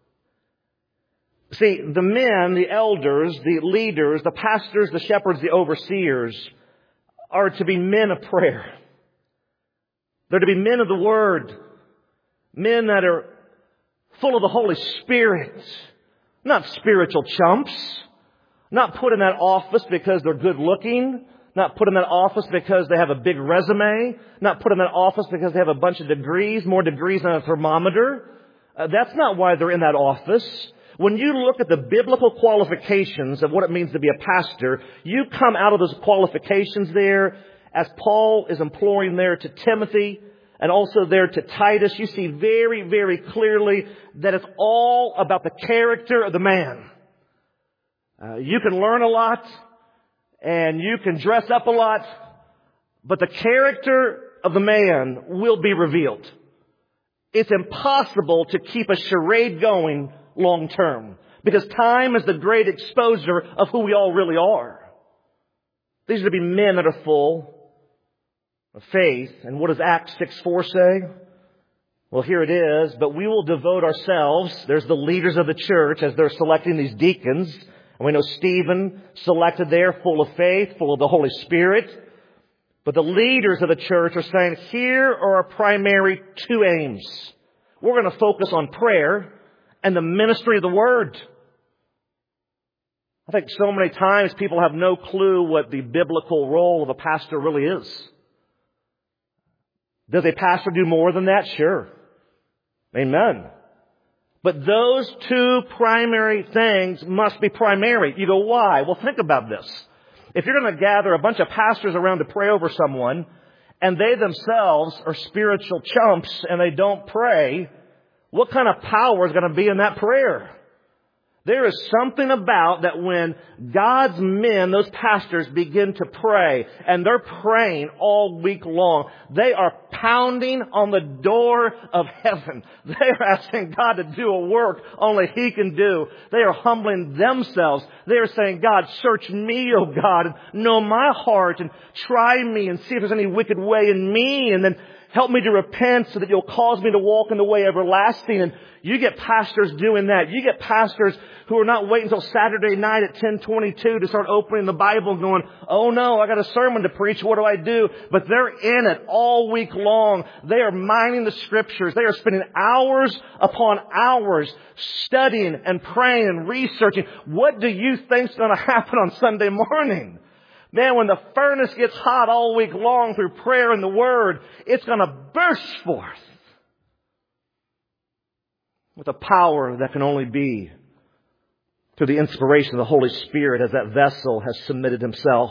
see, the men, the elders, the leaders, the pastors, the shepherds, the overseers are to be men of prayer. They're to be men of the Word. Men that are full of the Holy Spirit. Not spiritual chumps. Not put in that office because they're good looking. Not put in that office because they have a big resume. Not put in that office because they have a bunch of degrees, more degrees than a thermometer. That's not why they're in that office. When you look at the biblical qualifications of what it means to be a pastor, you come out of those qualifications there, as Paul is imploring there to Timothy and also there to Titus. You see very, very clearly that it's all about the character of the man. You can learn a lot and you can dress up a lot, but the character of the man will be revealed. It's impossible to keep a charade going long term, because time is the great exposer of who we all really are. These are to be men that are full of faith. And what does Acts 6:4 say? Well, here it is. But we will devote ourselves. There's the leaders of the church as they're selecting these deacons. And we know Stephen selected there, full of faith, full of the Holy Spirit. But the leaders of the church are saying, here are our primary two aims. We're going to focus on prayer and the ministry of the Word. I think so many times people have no clue what the biblical role of a pastor really is. Does a pastor do more than that? Sure. Amen. But those two primary things must be primary. You go, why? Well, think about this. If you're going to gather a bunch of pastors around to pray over someone, and they themselves are spiritual chumps and they don't pray, what kind of power is going to be in that prayer? There is something about that when God's men, those pastors, begin to pray, and they're praying all week long, they are pounding on the door of heaven. They are asking God to do a work only He can do. They are humbling themselves. They are saying, God, search me, O God, and know my heart, and try me, and see if there's any wicked way in me, and then help me to repent so that you'll cause me to walk in the way everlasting. And you get pastors doing that. You get pastors who are not waiting until Saturday night at 10:22 to start opening the Bible and going, oh no, I got a sermon to preach. What do I do? But they're in it all week long. They are mining the Scriptures. They are spending hours upon hours studying and praying and researching. What do you think is going to happen on Sunday morning? Man, when the furnace gets hot all week long through prayer and the Word, it's going to burst forth with a power that can only be through the inspiration of the Holy Spirit, as that vessel has submitted himself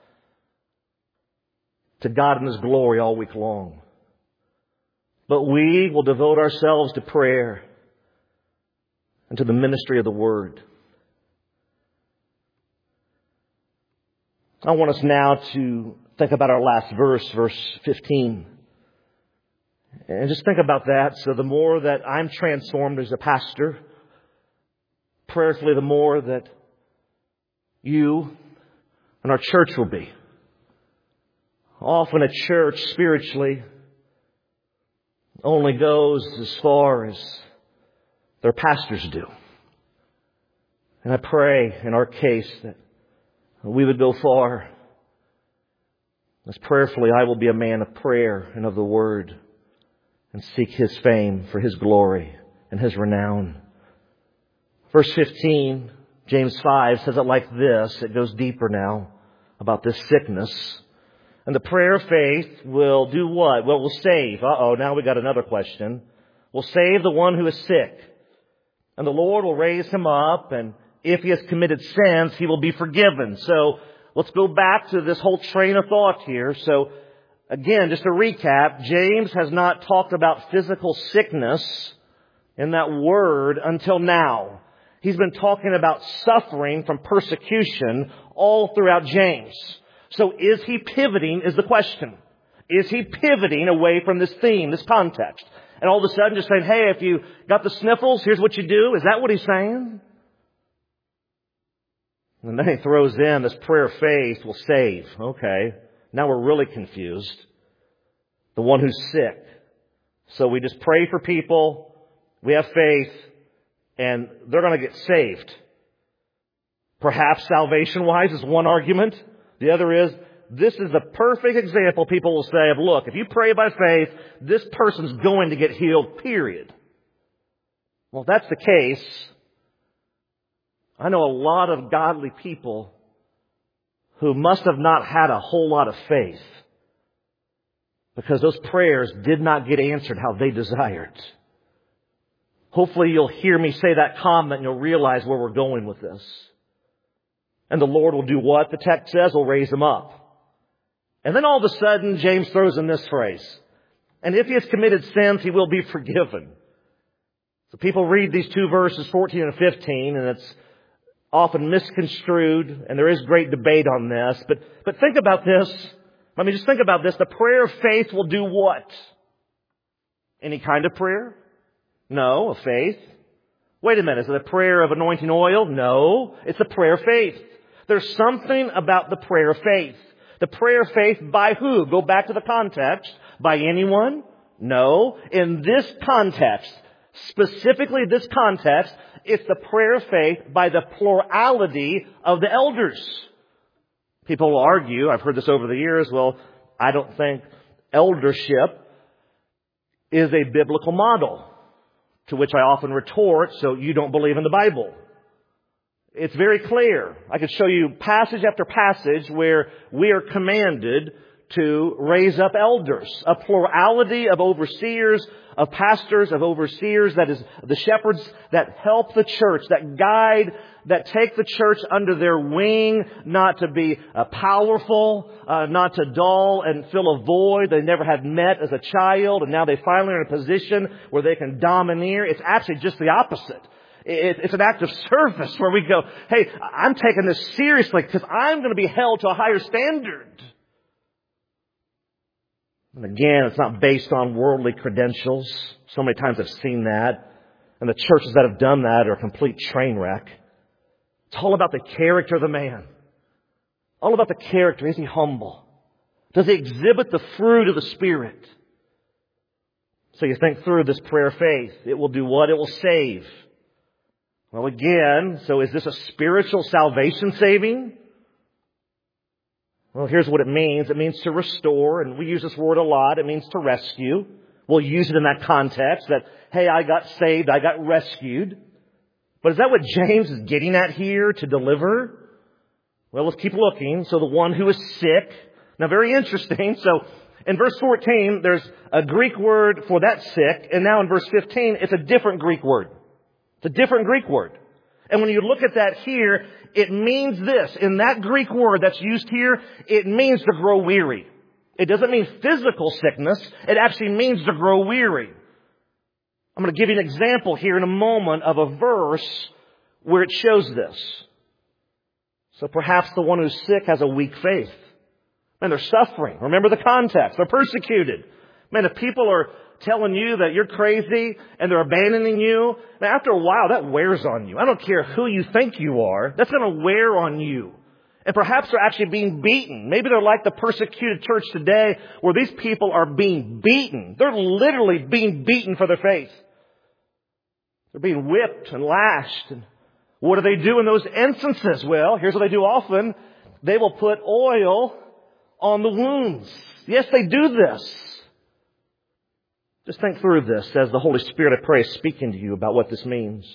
to God in His glory all week long. But we will devote ourselves to prayer and to the ministry of the Word. I want us now to think about our last verse, verse 15. And just think about that. So the more that I'm transformed as a pastor, prayerfully the more that you and our church will be. Often a church spiritually only goes as far as their pastors do. And I pray in our case that we would go far. As prayerfully, I will be a man of prayer and of the Word and seek His fame for His glory and His renown. Verse 15, James 5 says it like this. It goes deeper now about this sickness. And the prayer of faith will do what? Well, it will save. Now we got another question. Will save the one who is sick. And the Lord will raise him up, and if he has committed sins, he will be forgiven. So let's go back to this whole train of thought here. So again, just to recap, James has not talked about physical sickness in that word until now. He's been talking about suffering from persecution all throughout James. So is he pivoting is the question. Is he pivoting away from this theme, this context? And all of a sudden just saying, hey, if you got the sniffles, here's what you do. Is that what he's saying? And then he throws in this prayer of faith will save. Okay. Now we're really confused. The one who's sick. So we just pray for people. We have faith. And they're going to get saved. Perhaps salvation-wise is one argument. The other is, this is the perfect example people will say of, look, if you pray by faith, this person's going to get healed, period. Well, if that's the case, I know a lot of godly people who must have not had a whole lot of faith because those prayers did not get answered how they desired. Hopefully you'll hear me say that comment and you'll realize where we're going with this. And the Lord will do what? The text says, will raise them up. And then all of a sudden, James throws in this phrase. And if he has committed sins, he will be forgiven. So people read these two verses, 14 and 15, and it's often misconstrued, and there is great debate on this. But think about this. Let me just think about this. The prayer of faith will do what? Any kind of prayer? No, of faith. Wait a minute, is it a prayer of anointing oil? No, it's a prayer of faith. There's something about the prayer of faith. The prayer of faith by who? Go back to the context. By anyone? No. In this context, specifically this context, it's the prayer of faith by the plurality of the elders. People will argue, I've heard this over the years, well, I don't think eldership is a biblical model. To which I often retort, so you don't believe in the Bible. It's very clear. I could show you passage after passage where we are commanded to raise up elders. A plurality of overseers, of pastors, of overseers, that is the shepherds that help the church, that guide, that take the church under their wing, not to be powerful, not to dull and fill a void they never had met as a child, and now they finally are in a position where they can domineer. It's actually just the opposite. It's an act of service where we go, hey, I'm taking this seriously because I'm going to be held to a higher standard. And again, it's not based on worldly credentials. So many times I've seen that. And the churches that have done that are a complete train wreck. It's all about the character of the man. All about the character. Is he humble? Does he exhibit the fruit of the Spirit? So you think through this prayer of faith. It will do what? It will save. Well, again, so is this a spiritual salvation saving? Well, here's what it means. It means to restore, and we use this word a lot. It means to rescue. We'll use it in that context that, hey, I got saved, I got rescued. But is that what James is getting at here to deliver? Well, let's keep looking. So the one who is sick. Now, very interesting. So in verse 14, there's a Greek word for that sick. And now in verse 15, it's a different Greek word. It's a different Greek word. And when you look at that here, it means this. In that Greek word that's used here, it means to grow weary. It doesn't mean physical sickness. It actually means to grow weary. I'm going to give you an example here in a moment of a verse where it shows this. So perhaps the one who's sick has a weak faith. Man, they're suffering. Remember the context. They're persecuted. Man, if people are telling you that you're crazy and they're abandoning you, man, after a while that wears on you. I don't care who you think you are. That's going to wear on you. And perhaps they're actually being beaten. Maybe they're like the persecuted church today where these people are being beaten. They're literally being beaten for their faith. They're being whipped and lashed. And what do they do in those instances? Well, here's what they do often. They will put oil on the wounds. Yes, they do this. Just think through this as the Holy Spirit, I pray, is speaking to you about what this means.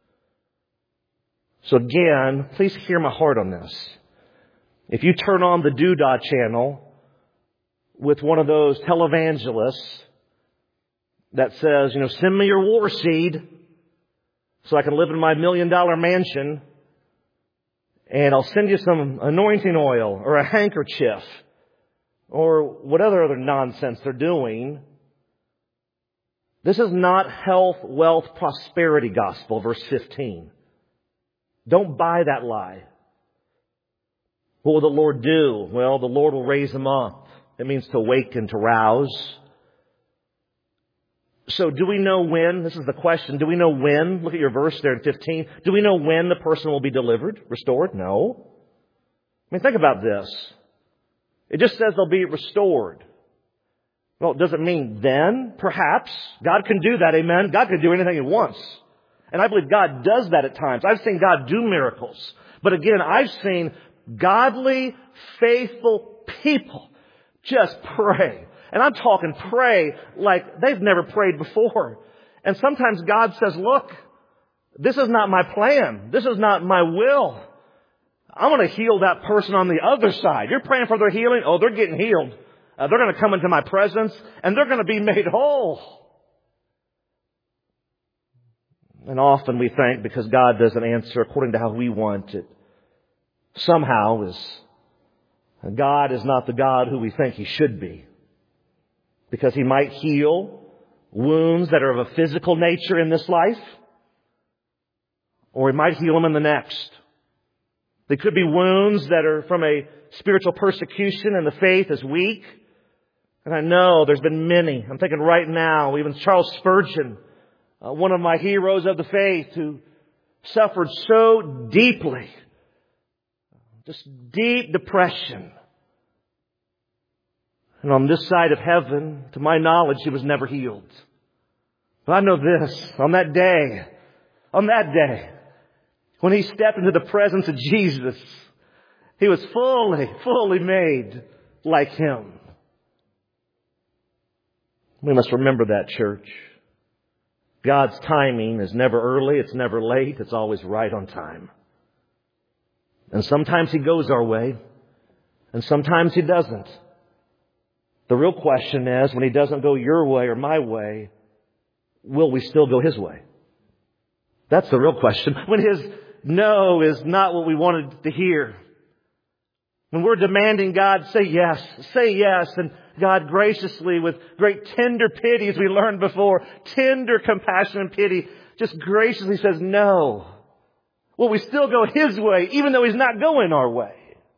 So again, please hear my heart on this. If you turn on the Doodah channel with one of those televangelists that says, send me your war seed so I can live in my $1 million mansion, and I'll send you some anointing oil or a handkerchief or whatever other nonsense they're doing. This is not health, wealth, prosperity gospel, verse 15. Don't buy that lie. What will the Lord do? Well, the Lord will raise him up. It means to awaken, to rouse. So do we know when? This is the question. Do we know when? Look at your verse there in 15. Do we know when the person will be delivered, restored? No. I mean, think about this. It just says they'll be restored. Well, does it mean then? Perhaps. God can do that, amen? God can do anything He wants. And I believe God does that at times. I've seen God do miracles. But again, I've seen godly, faithful people just pray. And I'm talking pray like they've never prayed before. And sometimes God says, look, this is not my plan. This is not my will. I want to heal that person on the other side. You're praying for their healing? Oh, they're getting healed. They're going to come into my presence and they're going to be made whole. And often we think because God doesn't answer according to how we want it, somehow God is not the God who we think He should be. Because He might heal wounds that are of a physical nature in this life, or He might heal them in the next. They could be wounds that are from a spiritual persecution and the faith is weak. And I know there's been many. I'm thinking right now, even Charles Spurgeon, one of my heroes of the faith who suffered so deeply. Just deep depression. And on this side of heaven, to my knowledge, he was never healed. But I know this, on that day, when he stepped into the presence of Jesus, he was fully made like Him. We must remember that, church. God's timing is never early, it's never late, it's always right on time. And sometimes He goes our way, and sometimes He doesn't. The real question is, when He doesn't go your way or my way, will we still go His way? That's the real question. When His no is not what we wanted to hear. When we're demanding God say yes, and God graciously, with great tender pity, as we learned before, tender compassion and pity, just graciously says no. Will we still go His way, even though He's not going our way?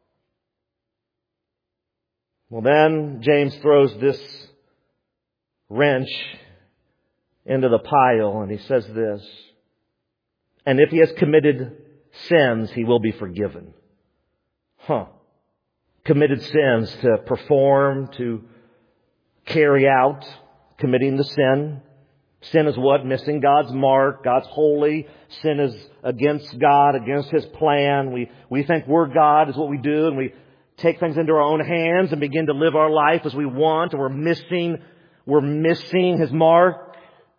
Well, then James throws this wrench into the pile, and he says this, and if he has committed sins, he will be forgiven. Committed sins, to perform, to carry out, committing the sin. Sin is what? Missing God's mark. God's holy. Sin is against God, against His plan. We think we're God is what we do, and we take things into our own hands and begin to live our life as we want, and we're missing His mark.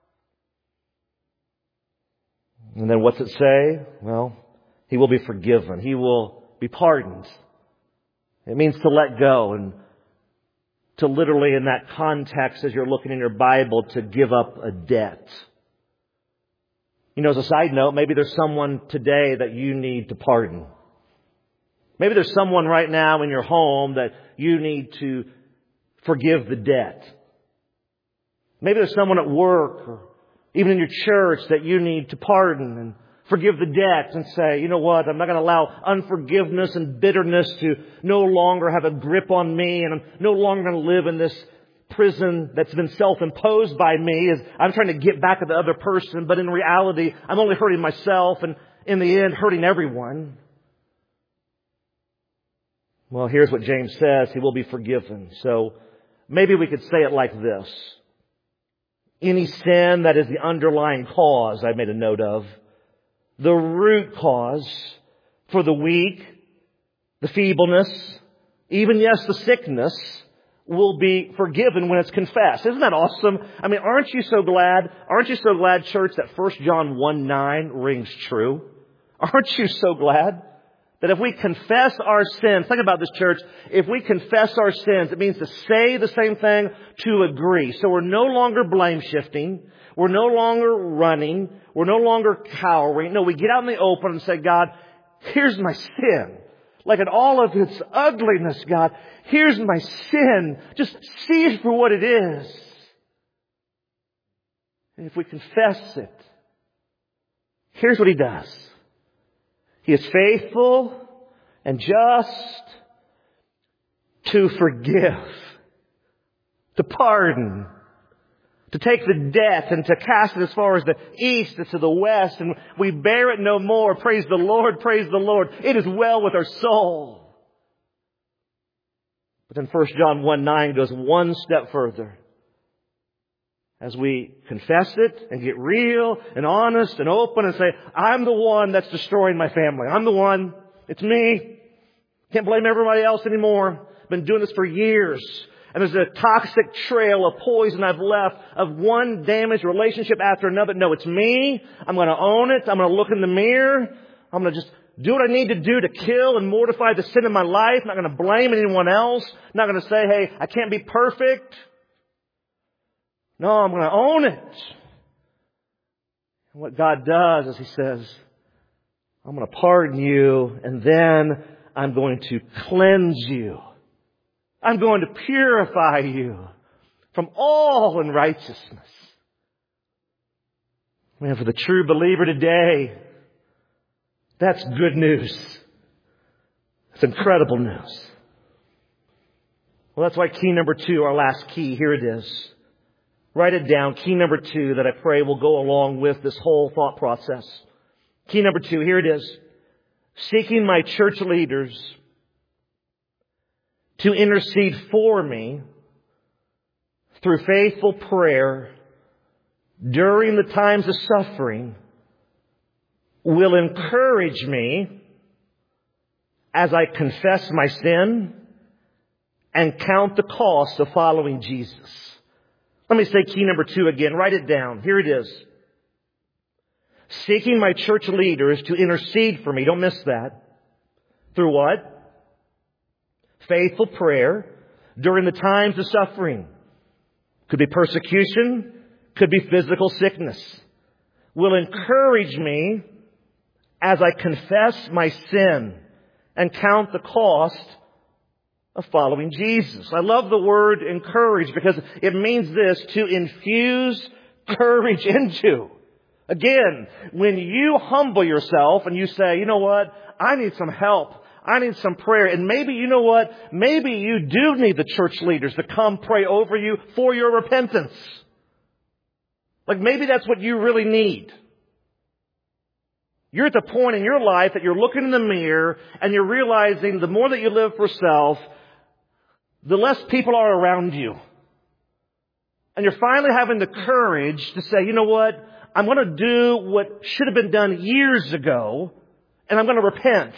And then what's it say? Well, he will be forgiven. He will be pardoned. It means to let go, and to literally in that context, as you're looking in your Bible, to give up a debt. You know, as a side note, maybe there's someone today that you need to pardon. Maybe there's someone right now in your home that you need to forgive the debt. Maybe there's someone at work or even in your church that you need to pardon and forgive the debt and say, you know what, I'm not going to allow unforgiveness and bitterness to no longer have a grip on me, and I'm no longer going to live in this prison that's been self-imposed by me as I'm trying to get back at the other person, but in reality, I'm only hurting myself and in the end, hurting everyone. Well, here's what James says. He will be forgiven. So maybe we could say it like this. Any sin that is the underlying cause, I made a note of, the root cause for the weak, the feebleness, even, yes, the sickness, will be forgiven when it's confessed. Isn't that awesome? I mean, aren't you so glad, church, that 1 John 1:9 rings true? Aren't you so glad that if we confess our sins, think about this, church, if we confess our sins, it means to say the same thing, to agree. So we're no longer blame shifting. We're no longer running. We're no longer cowering. No, we get out in the open and say, God, here's my sin. Like in all of its ugliness, God, here's my sin. Just see it for what it is. And if we confess it, here's what He does. He is faithful and just to forgive, to pardon, to take the debt and to cast it as far as the east as to the west, and we bear it no more. Praise the Lord, praise the Lord. It is well with our soul. But then 1 John 1:9 goes one step further. As we confess it and get real and honest and open and say, I'm the one that's destroying my family. I'm the one. It's me. Can't blame everybody else anymore. Been doing this for years. And there's a toxic trail of poison I've left of one damaged relationship after another. No, it's me. I'm going to own it. I'm going to look in the mirror. I'm going to just do what I need to do to kill and mortify the sin in my life. I'm not going to blame anyone else. I'm not going to say, hey, I can't be perfect. No, I'm going to own it. And what God does is He says, I'm going to pardon you, and then I'm going to cleanse you. I'm going to purify you from all unrighteousness. Man, for the true believer today, that's good news. It's incredible news. Well, that's why key number 2, our last key, here it is. Write it down. Key number 2 that I pray will go along with this whole thought process. Key number 2, here it is. Seeking my church leaders to intercede for me through faithful prayer during the times of suffering will encourage me as I confess my sin and count the cost of following Jesus. Let me say key number 2 again. Write it down. Here it is. Seeking my church leaders to intercede for me. Don't miss that. Through what? Faithful prayer during the times of suffering. Could be persecution. Could be physical sickness. Will encourage me as I confess my sin and count the cost of following Jesus. I love the word encourage because it means this, to infuse courage into. Again, when you humble yourself and you say, you know what, I need some help. I need some prayer. And maybe, you know what, maybe you do need the church leaders to come pray over you for your repentance. Like maybe that's what you really need. You're at the point in your life that you're looking in the mirror and you're realizing the more that you live for self, the less people are around you. And you're finally having the courage to say, you know what? I'm going to do what should have been done years ago, and I'm going to repent.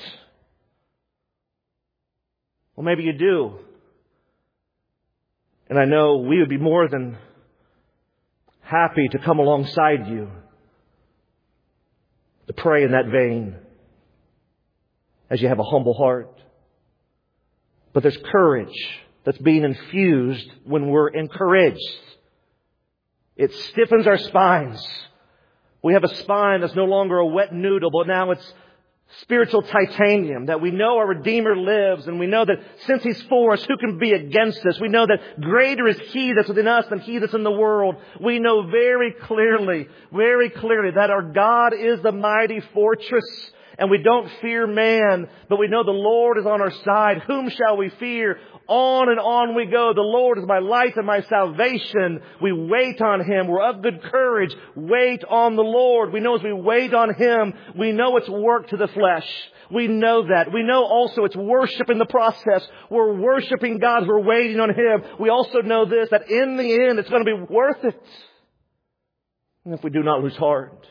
Well, maybe you do. And I know we would be more than happy to come alongside you to pray in that vein as you have a humble heart. But there's courage that's being infused when we're encouraged. It stiffens our spines. We have a spine that's no longer a wet noodle, but now it's spiritual titanium, that we know our Redeemer lives, and we know that since He's for us, who can be against us? We know that greater is He that's within us than he that's in the world. We know very clearly that our God is the mighty fortress, and we don't fear man, but we know the Lord is on our side. Whom shall we fear? On and on we go. The Lord is my light and my salvation. We wait on Him. We're of good courage. Wait on the Lord. We know as we wait on Him, we know it's work to the flesh. We know that. We know also it's worship in the process. We're worshiping God. We're waiting on Him. We also know this, that in the end, it's going to be worth it. And if we do not lose heart.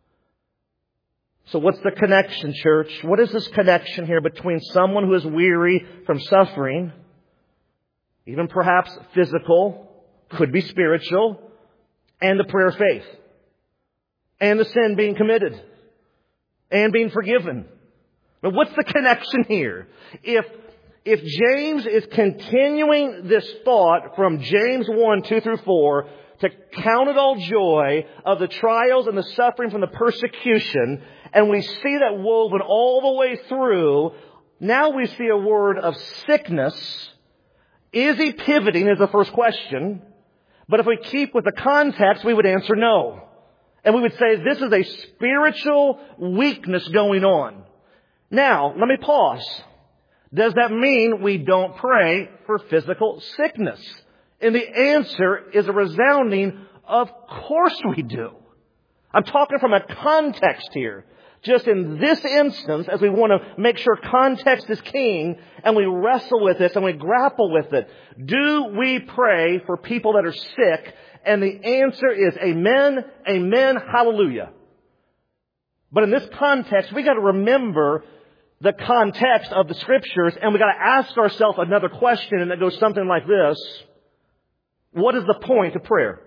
So what's the connection, church? What is this connection here between someone who is weary from suffering, even perhaps physical, could be spiritual, and the prayer of faith, and the sin being committed, and being forgiven? But what's the connection here? If James is continuing this thought from James 1, 2 through 4, to count it all joy of the trials and the suffering from the persecution, and we see that woven all the way through. Now we see a word of sickness. Is he pivoting is the first question. But if we keep with the context, we would answer no. And we would say this is a spiritual weakness going on. Now, let me pause. Does that mean we don't pray for physical sickness? And the answer is a resounding, of course we do. I'm talking from a context here. Just in this instance, as we want to make sure context is king, and we wrestle with this and we grapple with it, do we pray for people that are sick? And the answer is amen, amen, hallelujah. But in this context, we got to remember the context of the Scriptures, and we got to ask ourselves another question, and it goes something like this. What is the point of prayer?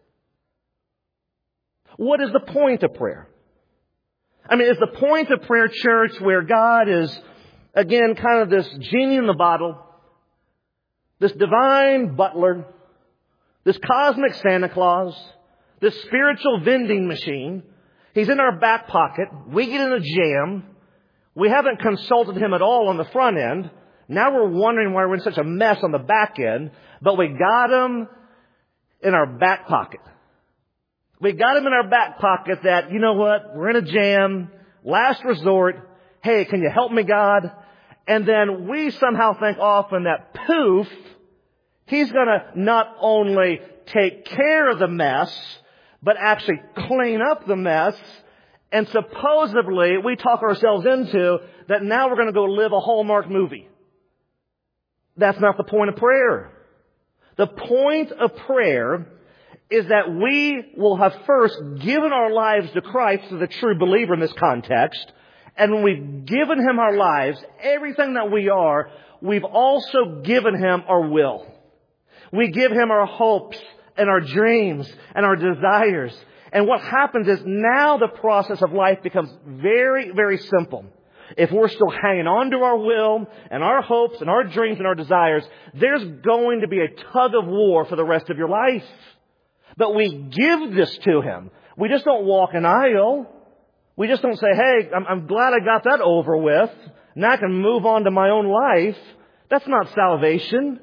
What is the point of prayer? I mean, is the point of prayer, church, where God is, again, kind of this genie in the bottle, this divine butler, this cosmic Santa Claus, this spiritual vending machine? He's in our back pocket. We get in a jam. We haven't consulted him at all on the front end. Now we're wondering why we're in such a mess on the back end. But we got him in our back pocket. We got him in our back pocket that, you know what, we're in a jam, last resort. Hey, can you help me, God? And then we somehow think often that poof, he's going to not only take care of the mess, but actually clean up the mess. And supposedly, we talk ourselves into that now we're going to go live a Hallmark movie. That's not the point of prayer. The point of prayer is that we will have first given our lives to Christ as the true believer in this context. And when we've given Him our lives, everything that we are, we've also given Him our will. We give Him our hopes and our dreams and our desires. And what happens is now the process of life becomes very, very simple. If we're still hanging on to our will and our hopes and our dreams and our desires, there's going to be a tug of war for the rest of your life. But we give this to Him. We just don't walk an aisle. We just don't say, hey, I'm glad I got that over with. Now I can move on to my own life. That's not salvation.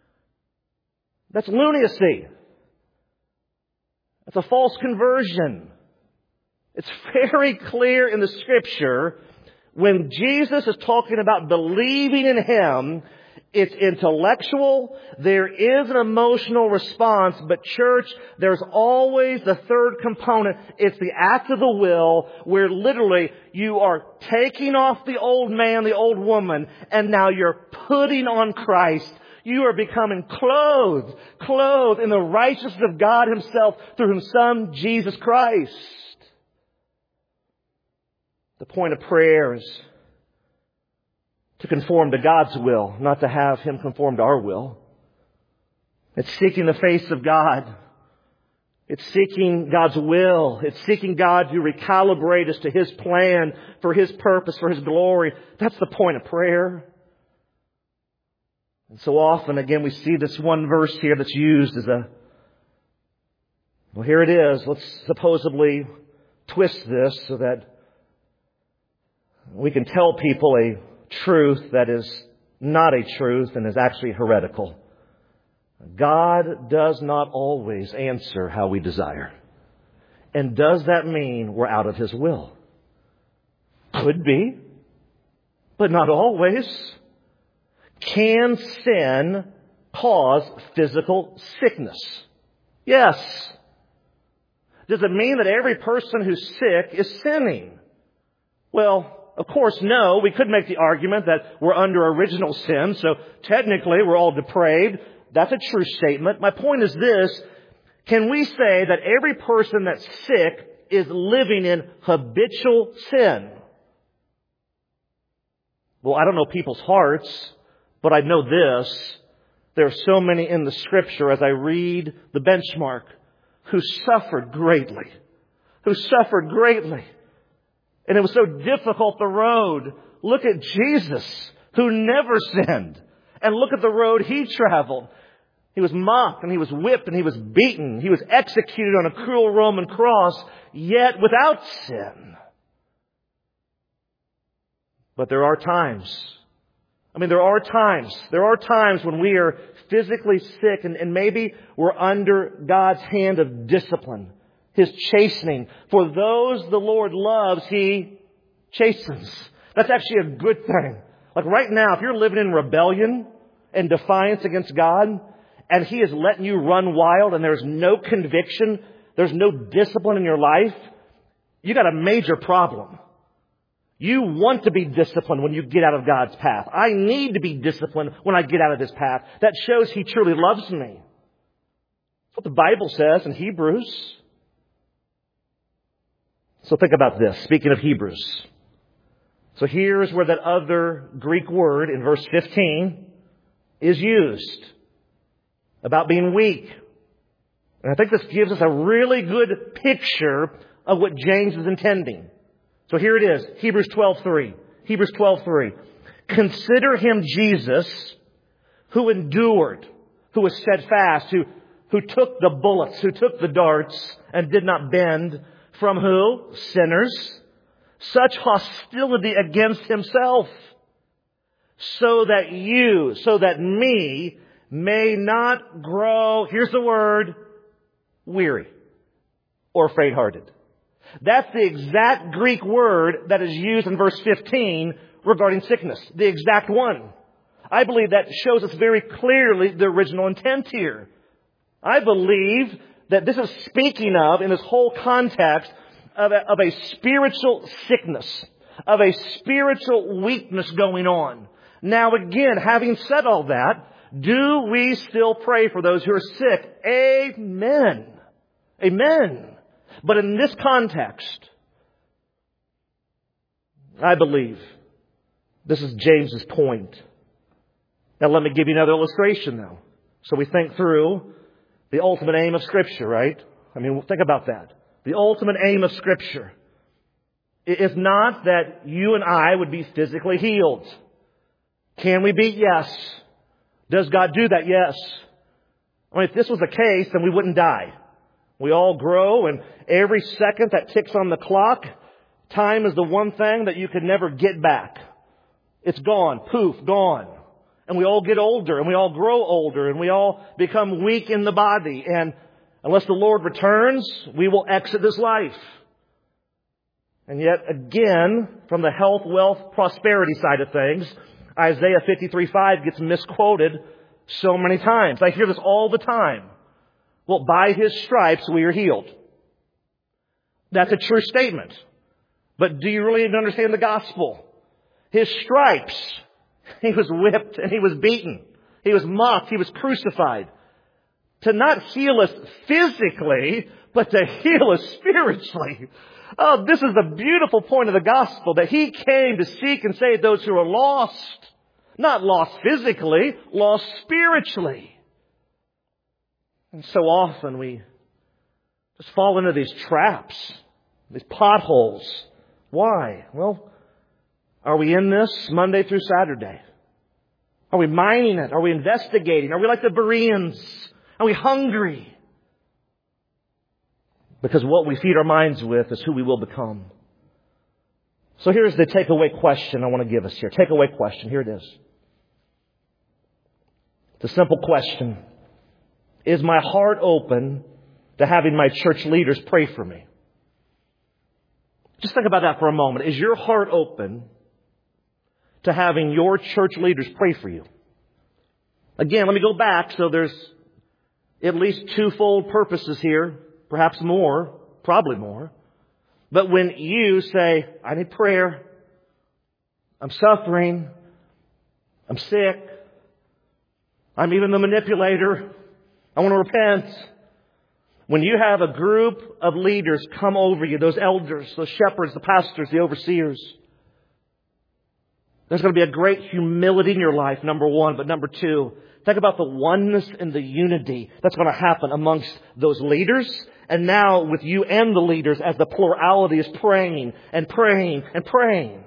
That's lunacy. That's a false conversion. It's very clear in the Scripture when Jesus is talking about believing in Him. It's intellectual. There is an emotional response. But church, there's always the third component. It's the act of the will where literally you are taking off the old man, the old woman, and now you're putting on Christ. You are becoming clothed in the righteousness of God Himself through His Son, Jesus Christ. The point of prayer is to conform to God's will, not to have Him conform to our will. It's seeking the face of God. It's seeking God's will. It's seeking God to recalibrate us to His plan, for His purpose, for His glory. That's the point of prayer. And so often, again, we see this one verse here that's used as well, here it is. Let's supposedly twist this so that we can tell people a truth that is not a truth and is actually heretical. God does not always answer how we desire. And does that mean we're out of His will? Could be, but not always. Can sin cause physical sickness? Yes. Does it mean that every person who's sick is sinning? Well, of course, no. We could make the argument that we're under original sin, so technically we're all depraved. That's a true statement. My point is this. Can we say that every person that's sick is living in habitual sin? Well, I don't know people's hearts, but I know this. There are so many in the Scripture, as I read the benchmark, who suffered greatly. And it was so difficult, the road. Look at Jesus, who never sinned. And look at the road He traveled. He was mocked and He was whipped and He was beaten. He was executed on a cruel Roman cross, yet without sin. But there are times when we are physically sick and maybe we're under God's hand of discipline, His chastening. For those the Lord loves, He chastens. That's actually a good thing. Like right now, if you're living in rebellion and defiance against God, and He is letting you run wild and there's no conviction, there's no discipline in your life, you got a major problem. You want to be disciplined when you get out of God's path. I need to be disciplined when I get out of this path. That shows He truly loves me. That's what the Bible says in Hebrews. So think about this. Speaking of Hebrews. So here's where that other Greek word in verse 15 is used. About being weak. And I think this gives us a really good picture of what James is intending. So here it is, Hebrews 12:3. Hebrews 12:3. Consider Him Jesus, who endured, who was steadfast, who took the bullets, who took the darts, and did not bend. From who? Sinners. Such hostility against Himself. So that me may not grow, here's the word, weary or faint-hearted. That's the exact Greek word that is used in verse 15 regarding sickness. The exact one. I believe that shows us very clearly the original intent here. I believe that this is speaking of, in this whole context, of a spiritual sickness, of a spiritual weakness going on. Now again, having said all that, do we still pray for those who are sick? Amen. Amen. But in this context, I believe this is James's point. Now let me give you another illustration though. So we think through the ultimate aim of Scripture, right? I mean, think about that. The ultimate aim of Scripture is not that you and I would be physically healed. Can we be? Yes. Does God do that? Yes. I mean, if this was the case, then we wouldn't die. We all grow, and every second that ticks on the clock, time is the one thing that you could never get back. It's gone. Poof, gone. And we all get older, and we all grow older, and we all become weak in the body. And unless the Lord returns, we will exit this life. And yet, again, from the health, wealth, prosperity side of things, Isaiah 53:5 gets misquoted so many times. I hear this all the time. Well, by His stripes we are healed. That's a true statement. But do you really even understand the gospel? His stripes, He was whipped and He was beaten. He was mocked. He was crucified. To not heal us physically, but to heal us spiritually. Oh, this is the beautiful point of the gospel, that He came to seek and save those who are lost. Not lost physically, lost spiritually. And so often we just fall into these traps, these potholes. Why? Well, are we in this Monday through Saturday? Are we mining it? Are we investigating? Are we like the Bereans? Are we hungry? Because what we feed our minds with is who we will become. So here's the takeaway question I want to give us here. Takeaway question. Here it is. It's a simple question. Is my heart open to having my church leaders pray for me? Just think about that for a moment. Is your heart open to having your church leaders pray for you? Again, let me go back. So there's at least twofold purposes here. Perhaps more. Probably more. But when you say, I need prayer. I'm suffering. I'm sick. I'm even the manipulator. I want to repent. When you have a group of leaders come over you, those elders, those shepherds, the pastors, the overseers, there's going to be a great humility in your life, number one. But number two, think about the oneness and the unity that's going to happen amongst those leaders. And now with you and the leaders as the plurality is praying and praying and praying.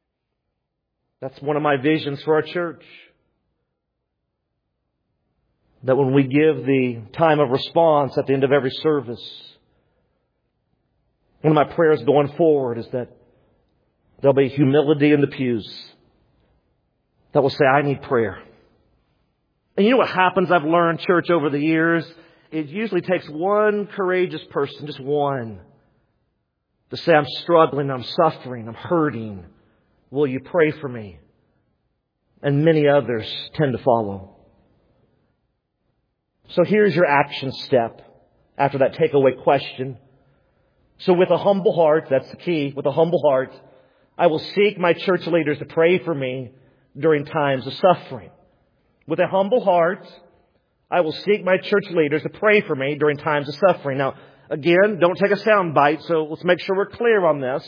That's one of my visions for our church. that when we give the time of response at the end of every service, one of my prayers going forward is that there'll be humility in the pews that will say, I need prayer. And you know what happens, I've learned, church, over the years? It usually takes one courageous person, just one, to say, I'm struggling, I'm suffering, I'm hurting. Will you pray for me? And many others tend to follow. So here's your action step after that takeaway question. So with a humble heart, that's the key, with a humble heart, I will seek my church leaders to pray for me during times of suffering. With a humble heart, I will seek my church leaders to pray for me during times of suffering. Now, again, don't take a sound bite, so let's make sure we're clear on this.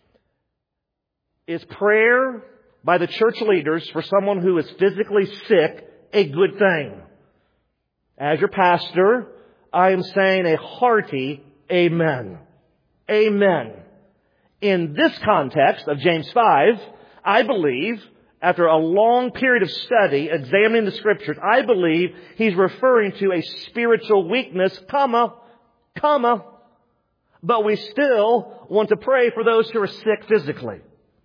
Is prayer by the church leaders for someone who is physically sick a good thing? As your pastor, I am saying a hearty amen. Amen. In this context of James 5, I believe, after a long period of study, examining the Scriptures, I believe he's referring to a spiritual weakness, but we still want to pray for those who are sick physically.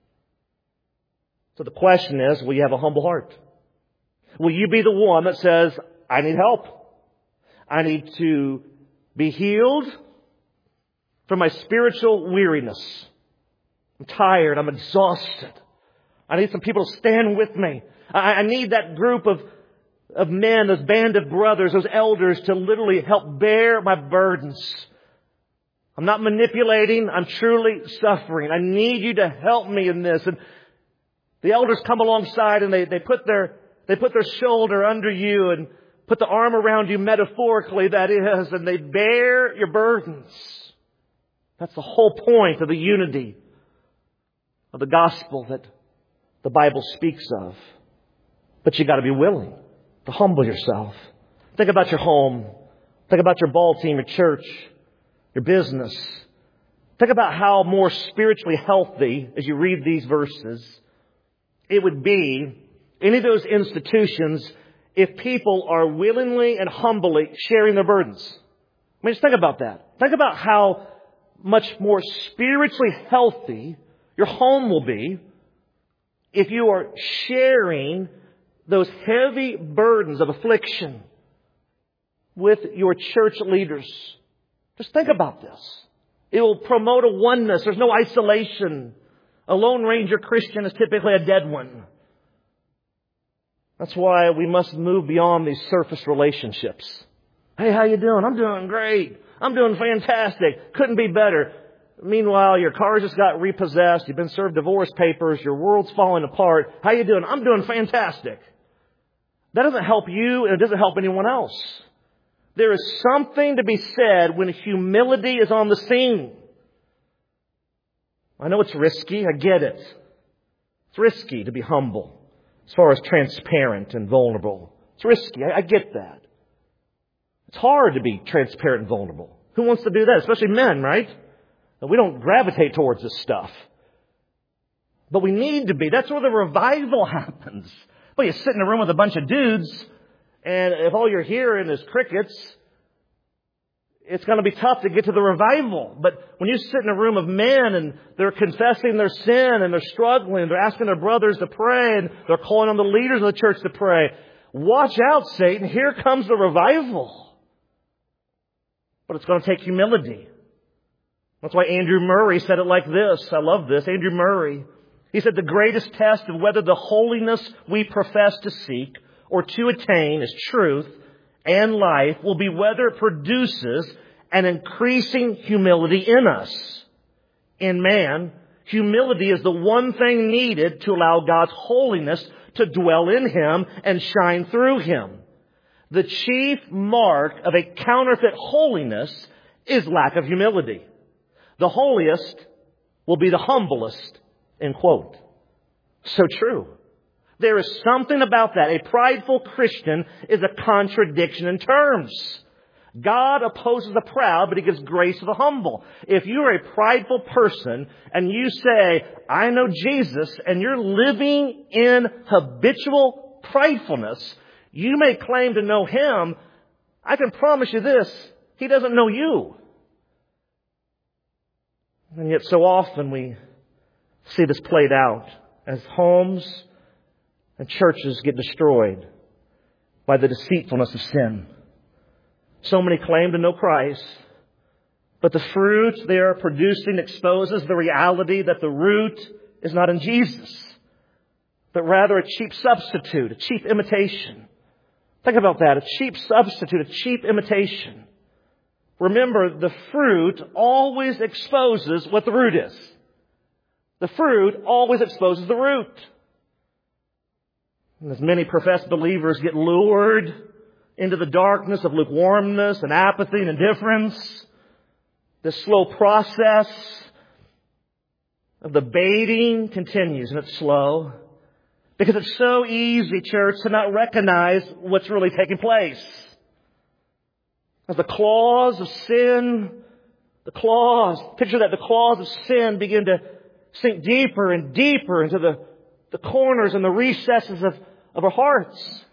So the question is, will you have a humble heart? Will you be the one that says, I need help. I need to be healed from my spiritual weariness. I'm tired. I'm exhausted. I need some people to stand with me. I need that group of men, those band of brothers, those elders to literally help bear my burdens. I'm not manipulating. I'm truly suffering. I need you to help me in this. And the elders come alongside and they put their shoulder under you and put the arm around you, metaphorically that is, and they bear your burdens. That's the whole point of the unity of the gospel that the Bible speaks of. But you got to be willing to humble yourself. Think about your home. Think about your ball team, your church, your business. Think about how more spiritually healthy, as you read these verses, it would be any of those institutions if people are willingly and humbly sharing their burdens. I mean, just think about that. Think about how much more spiritually healthy your home will be if you are sharing those heavy burdens of affliction with your church leaders. Just think about this. It will promote a oneness. There's no isolation. A Lone Ranger Christian is typically a dead one. That's why we must move beyond these surface relationships. Hey, how you doing? I'm doing great. I'm doing fantastic. Couldn't be better. Meanwhile, your car just got repossessed. You've been served divorce papers. Your world's falling apart. How you doing? I'm doing fantastic. That doesn't help you, and it doesn't help anyone else. There is something to be said when humility is on the scene. I know it's risky. I get it. It's risky to be humble as far as transparent and vulnerable. It's risky. I get that. It's hard to be transparent and vulnerable. Who wants to do that? Especially men, right? We don't gravitate towards this stuff. But we need to be. That's where the revival happens. Well, you sit in a room with a bunch of dudes, and if all you're hearing is crickets, it's going to be tough to get to the revival. But when you sit in a room of men and they're confessing their sin and they're struggling, they're asking their brothers to pray and they're calling on the leaders of the church to pray, watch out, Satan. Here comes the revival. But it's going to take humility. That's why Andrew Murray said it like this. I love this. Andrew Murray. He said the greatest test of whether the holiness we profess to seek or to attain is truth and life will be whether it produces an increasing humility in us. In man, humility is the one thing needed to allow God's holiness to dwell in him and shine through him. The chief mark of a counterfeit holiness is lack of humility. The holiest will be the humblest, end quote. So true. There is something about that. A prideful Christian is a contradiction in terms. God opposes the proud, but he gives grace to the humble. If you're a prideful person and you say, I know Jesus, and you're living in habitual pridefulness, You may claim to know Him. I can promise you this, He doesn't know you. And yet so often we see this played out as homes and churches get destroyed by the deceitfulness of sin. So many claim to know Christ, but the fruit they are producing exposes the reality that the root is not in Jesus, but rather a cheap substitute, a cheap imitation. Think about that, a cheap substitute, a cheap imitation. Remember, the fruit always exposes what the root is. The fruit always exposes the root. And as many professed believers get lured into the darkness of lukewarmness and apathy and indifference, this slow process of the baiting continues, and it's slow. Because it's so easy, church, to not recognize what's really taking place. As the claws of sin, picture that, the claws of sin begin to sink deeper and deeper into the corners and the recesses of our hearts.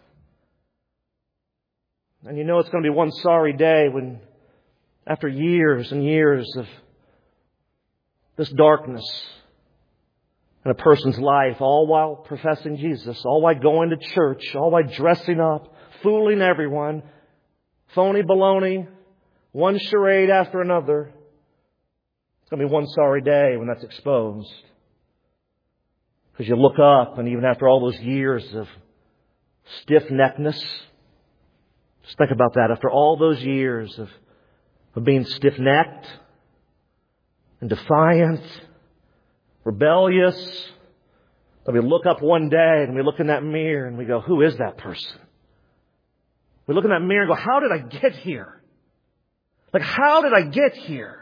And you know it's going to be one sorry day when, after years and years of this darkness in a person's life, all while professing Jesus, all while going to church, all while dressing up, fooling everyone, phony baloney, one charade after another. It's going to be one sorry day when that's exposed. Because you look up, and even after all those years of stiff-neckedness, just think about that. After all those years of being stiff-necked and defiant, rebellious, that we look up one day and we look in that mirror and we go, who is that person? We look in that mirror and go, how did I get here? Like, how did I get here?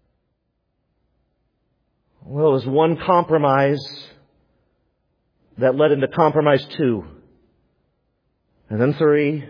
Well, it was one compromise that led into compromise 2. And then 3.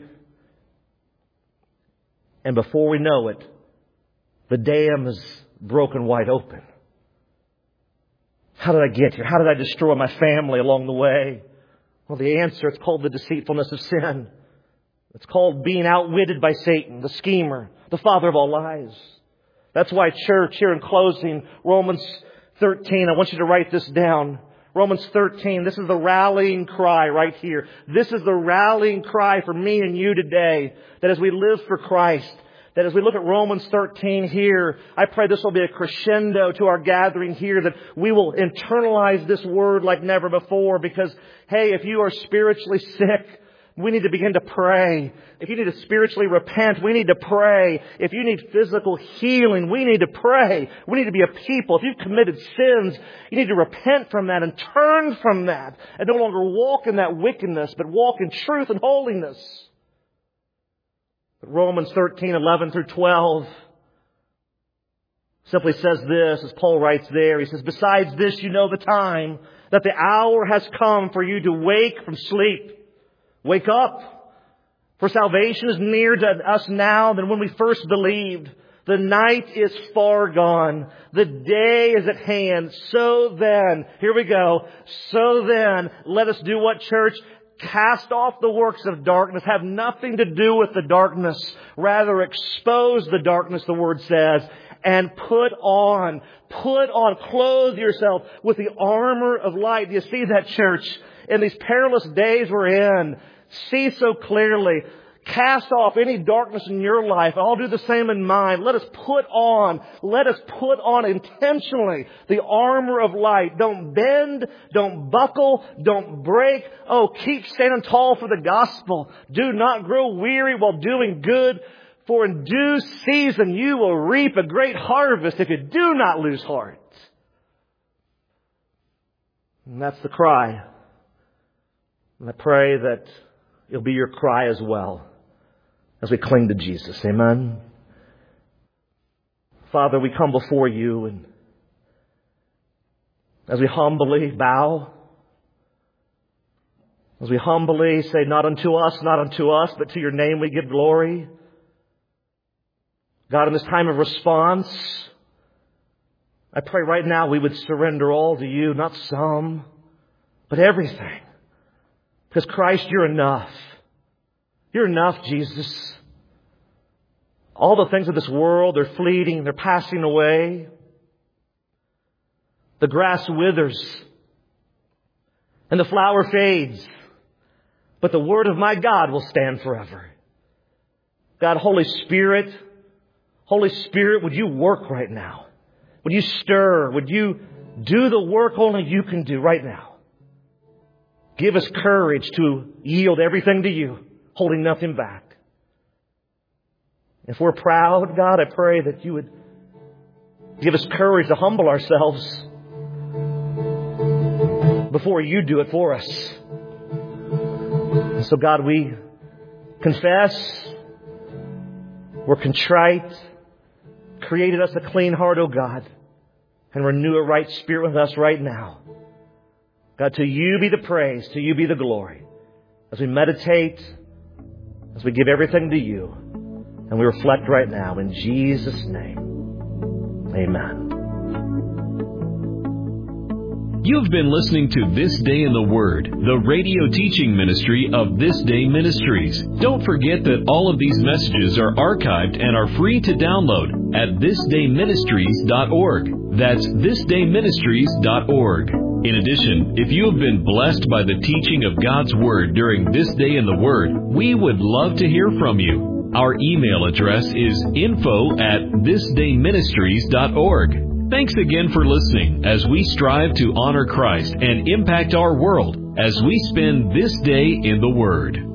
And before we know it, the dam is broken wide open. How did I get here? How did I destroy my family along the way? Well, the answer, it's called the deceitfulness of sin. It's called being outwitted by Satan, the schemer, the father of all lies. That's why, church, here in closing, Romans 13, I want you to write this down. Romans 13, this is the rallying cry right here. This is the rallying cry for me and you today, that as we live for Christ, that as we look at Romans 13 here, I pray this will be a crescendo to our gathering here, that we will internalize this word like never before. Because, hey, if you are spiritually sick, we need to begin to pray. If you need to spiritually repent, we need to pray. If you need physical healing, we need to pray. We need to be a people. If you've committed sins, you need to repent from that and turn from that and no longer walk in that wickedness, but walk in truth and holiness. But Romans 13, 11 through 12 simply says this, as Paul writes there. He says, besides this, you know the time, that the hour has come for you to wake from sleep. Wake up, for salvation is nearer to us now than when we first believed. The night is far gone. The day is at hand. So then, here we go. So then, let us do what, church? Cast off the works of darkness. Have nothing to do with the darkness. Rather, expose the darkness, the Word says. And clothe yourself with the armor of light. Do you see that, church? In these perilous days we're in, see so clearly. Cast off any darkness in your life. I'll do the same in mine. Let us put on intentionally the armor of light. Don't bend, don't buckle, don't break. Oh, keep standing tall for the gospel. Do not grow weary while doing good, for in due season you will reap a great harvest if you do not lose heart. And that's the cry. And I pray that it'll be your cry as well as we cling to Jesus. Amen. Father, we come before you, and as we humbly bow, as we humbly say, not unto us, but to your name we give glory. God, in this time of response, I pray right now we would surrender all to you, not some, but everything. Because Christ, you're enough. You're enough, Jesus. All the things of this world, they're fleeting, they're passing away. The grass withers and the flower fades, but the word of my God will stand forever. God, Holy Spirit, would you work right now? Would you stir? Would you do the work only you can do right now? Give us courage to yield everything to you, holding nothing back. If we're proud, God, I pray that you would give us courage to humble ourselves before you do it for us. And so, God, we confess, we're contrite. Created us a clean heart, O God, and renew a right spirit with us right now. God, to you be the praise, to you be the glory. As we meditate, as we give everything to you, and we reflect right now in Jesus' name. Amen. You've been listening to This Day in the Word, the radio teaching ministry of This Day Ministries. Don't forget that all of these messages are archived and are free to download at thisdayministries.org. That's thisdayministries.org. In addition, if you have been blessed by the teaching of God's Word during This Day in the Word, we would love to hear from you. Our email address is info@thisdayministries.org. Thanks again for listening as we strive to honor Christ and impact our world as we spend this day in the Word.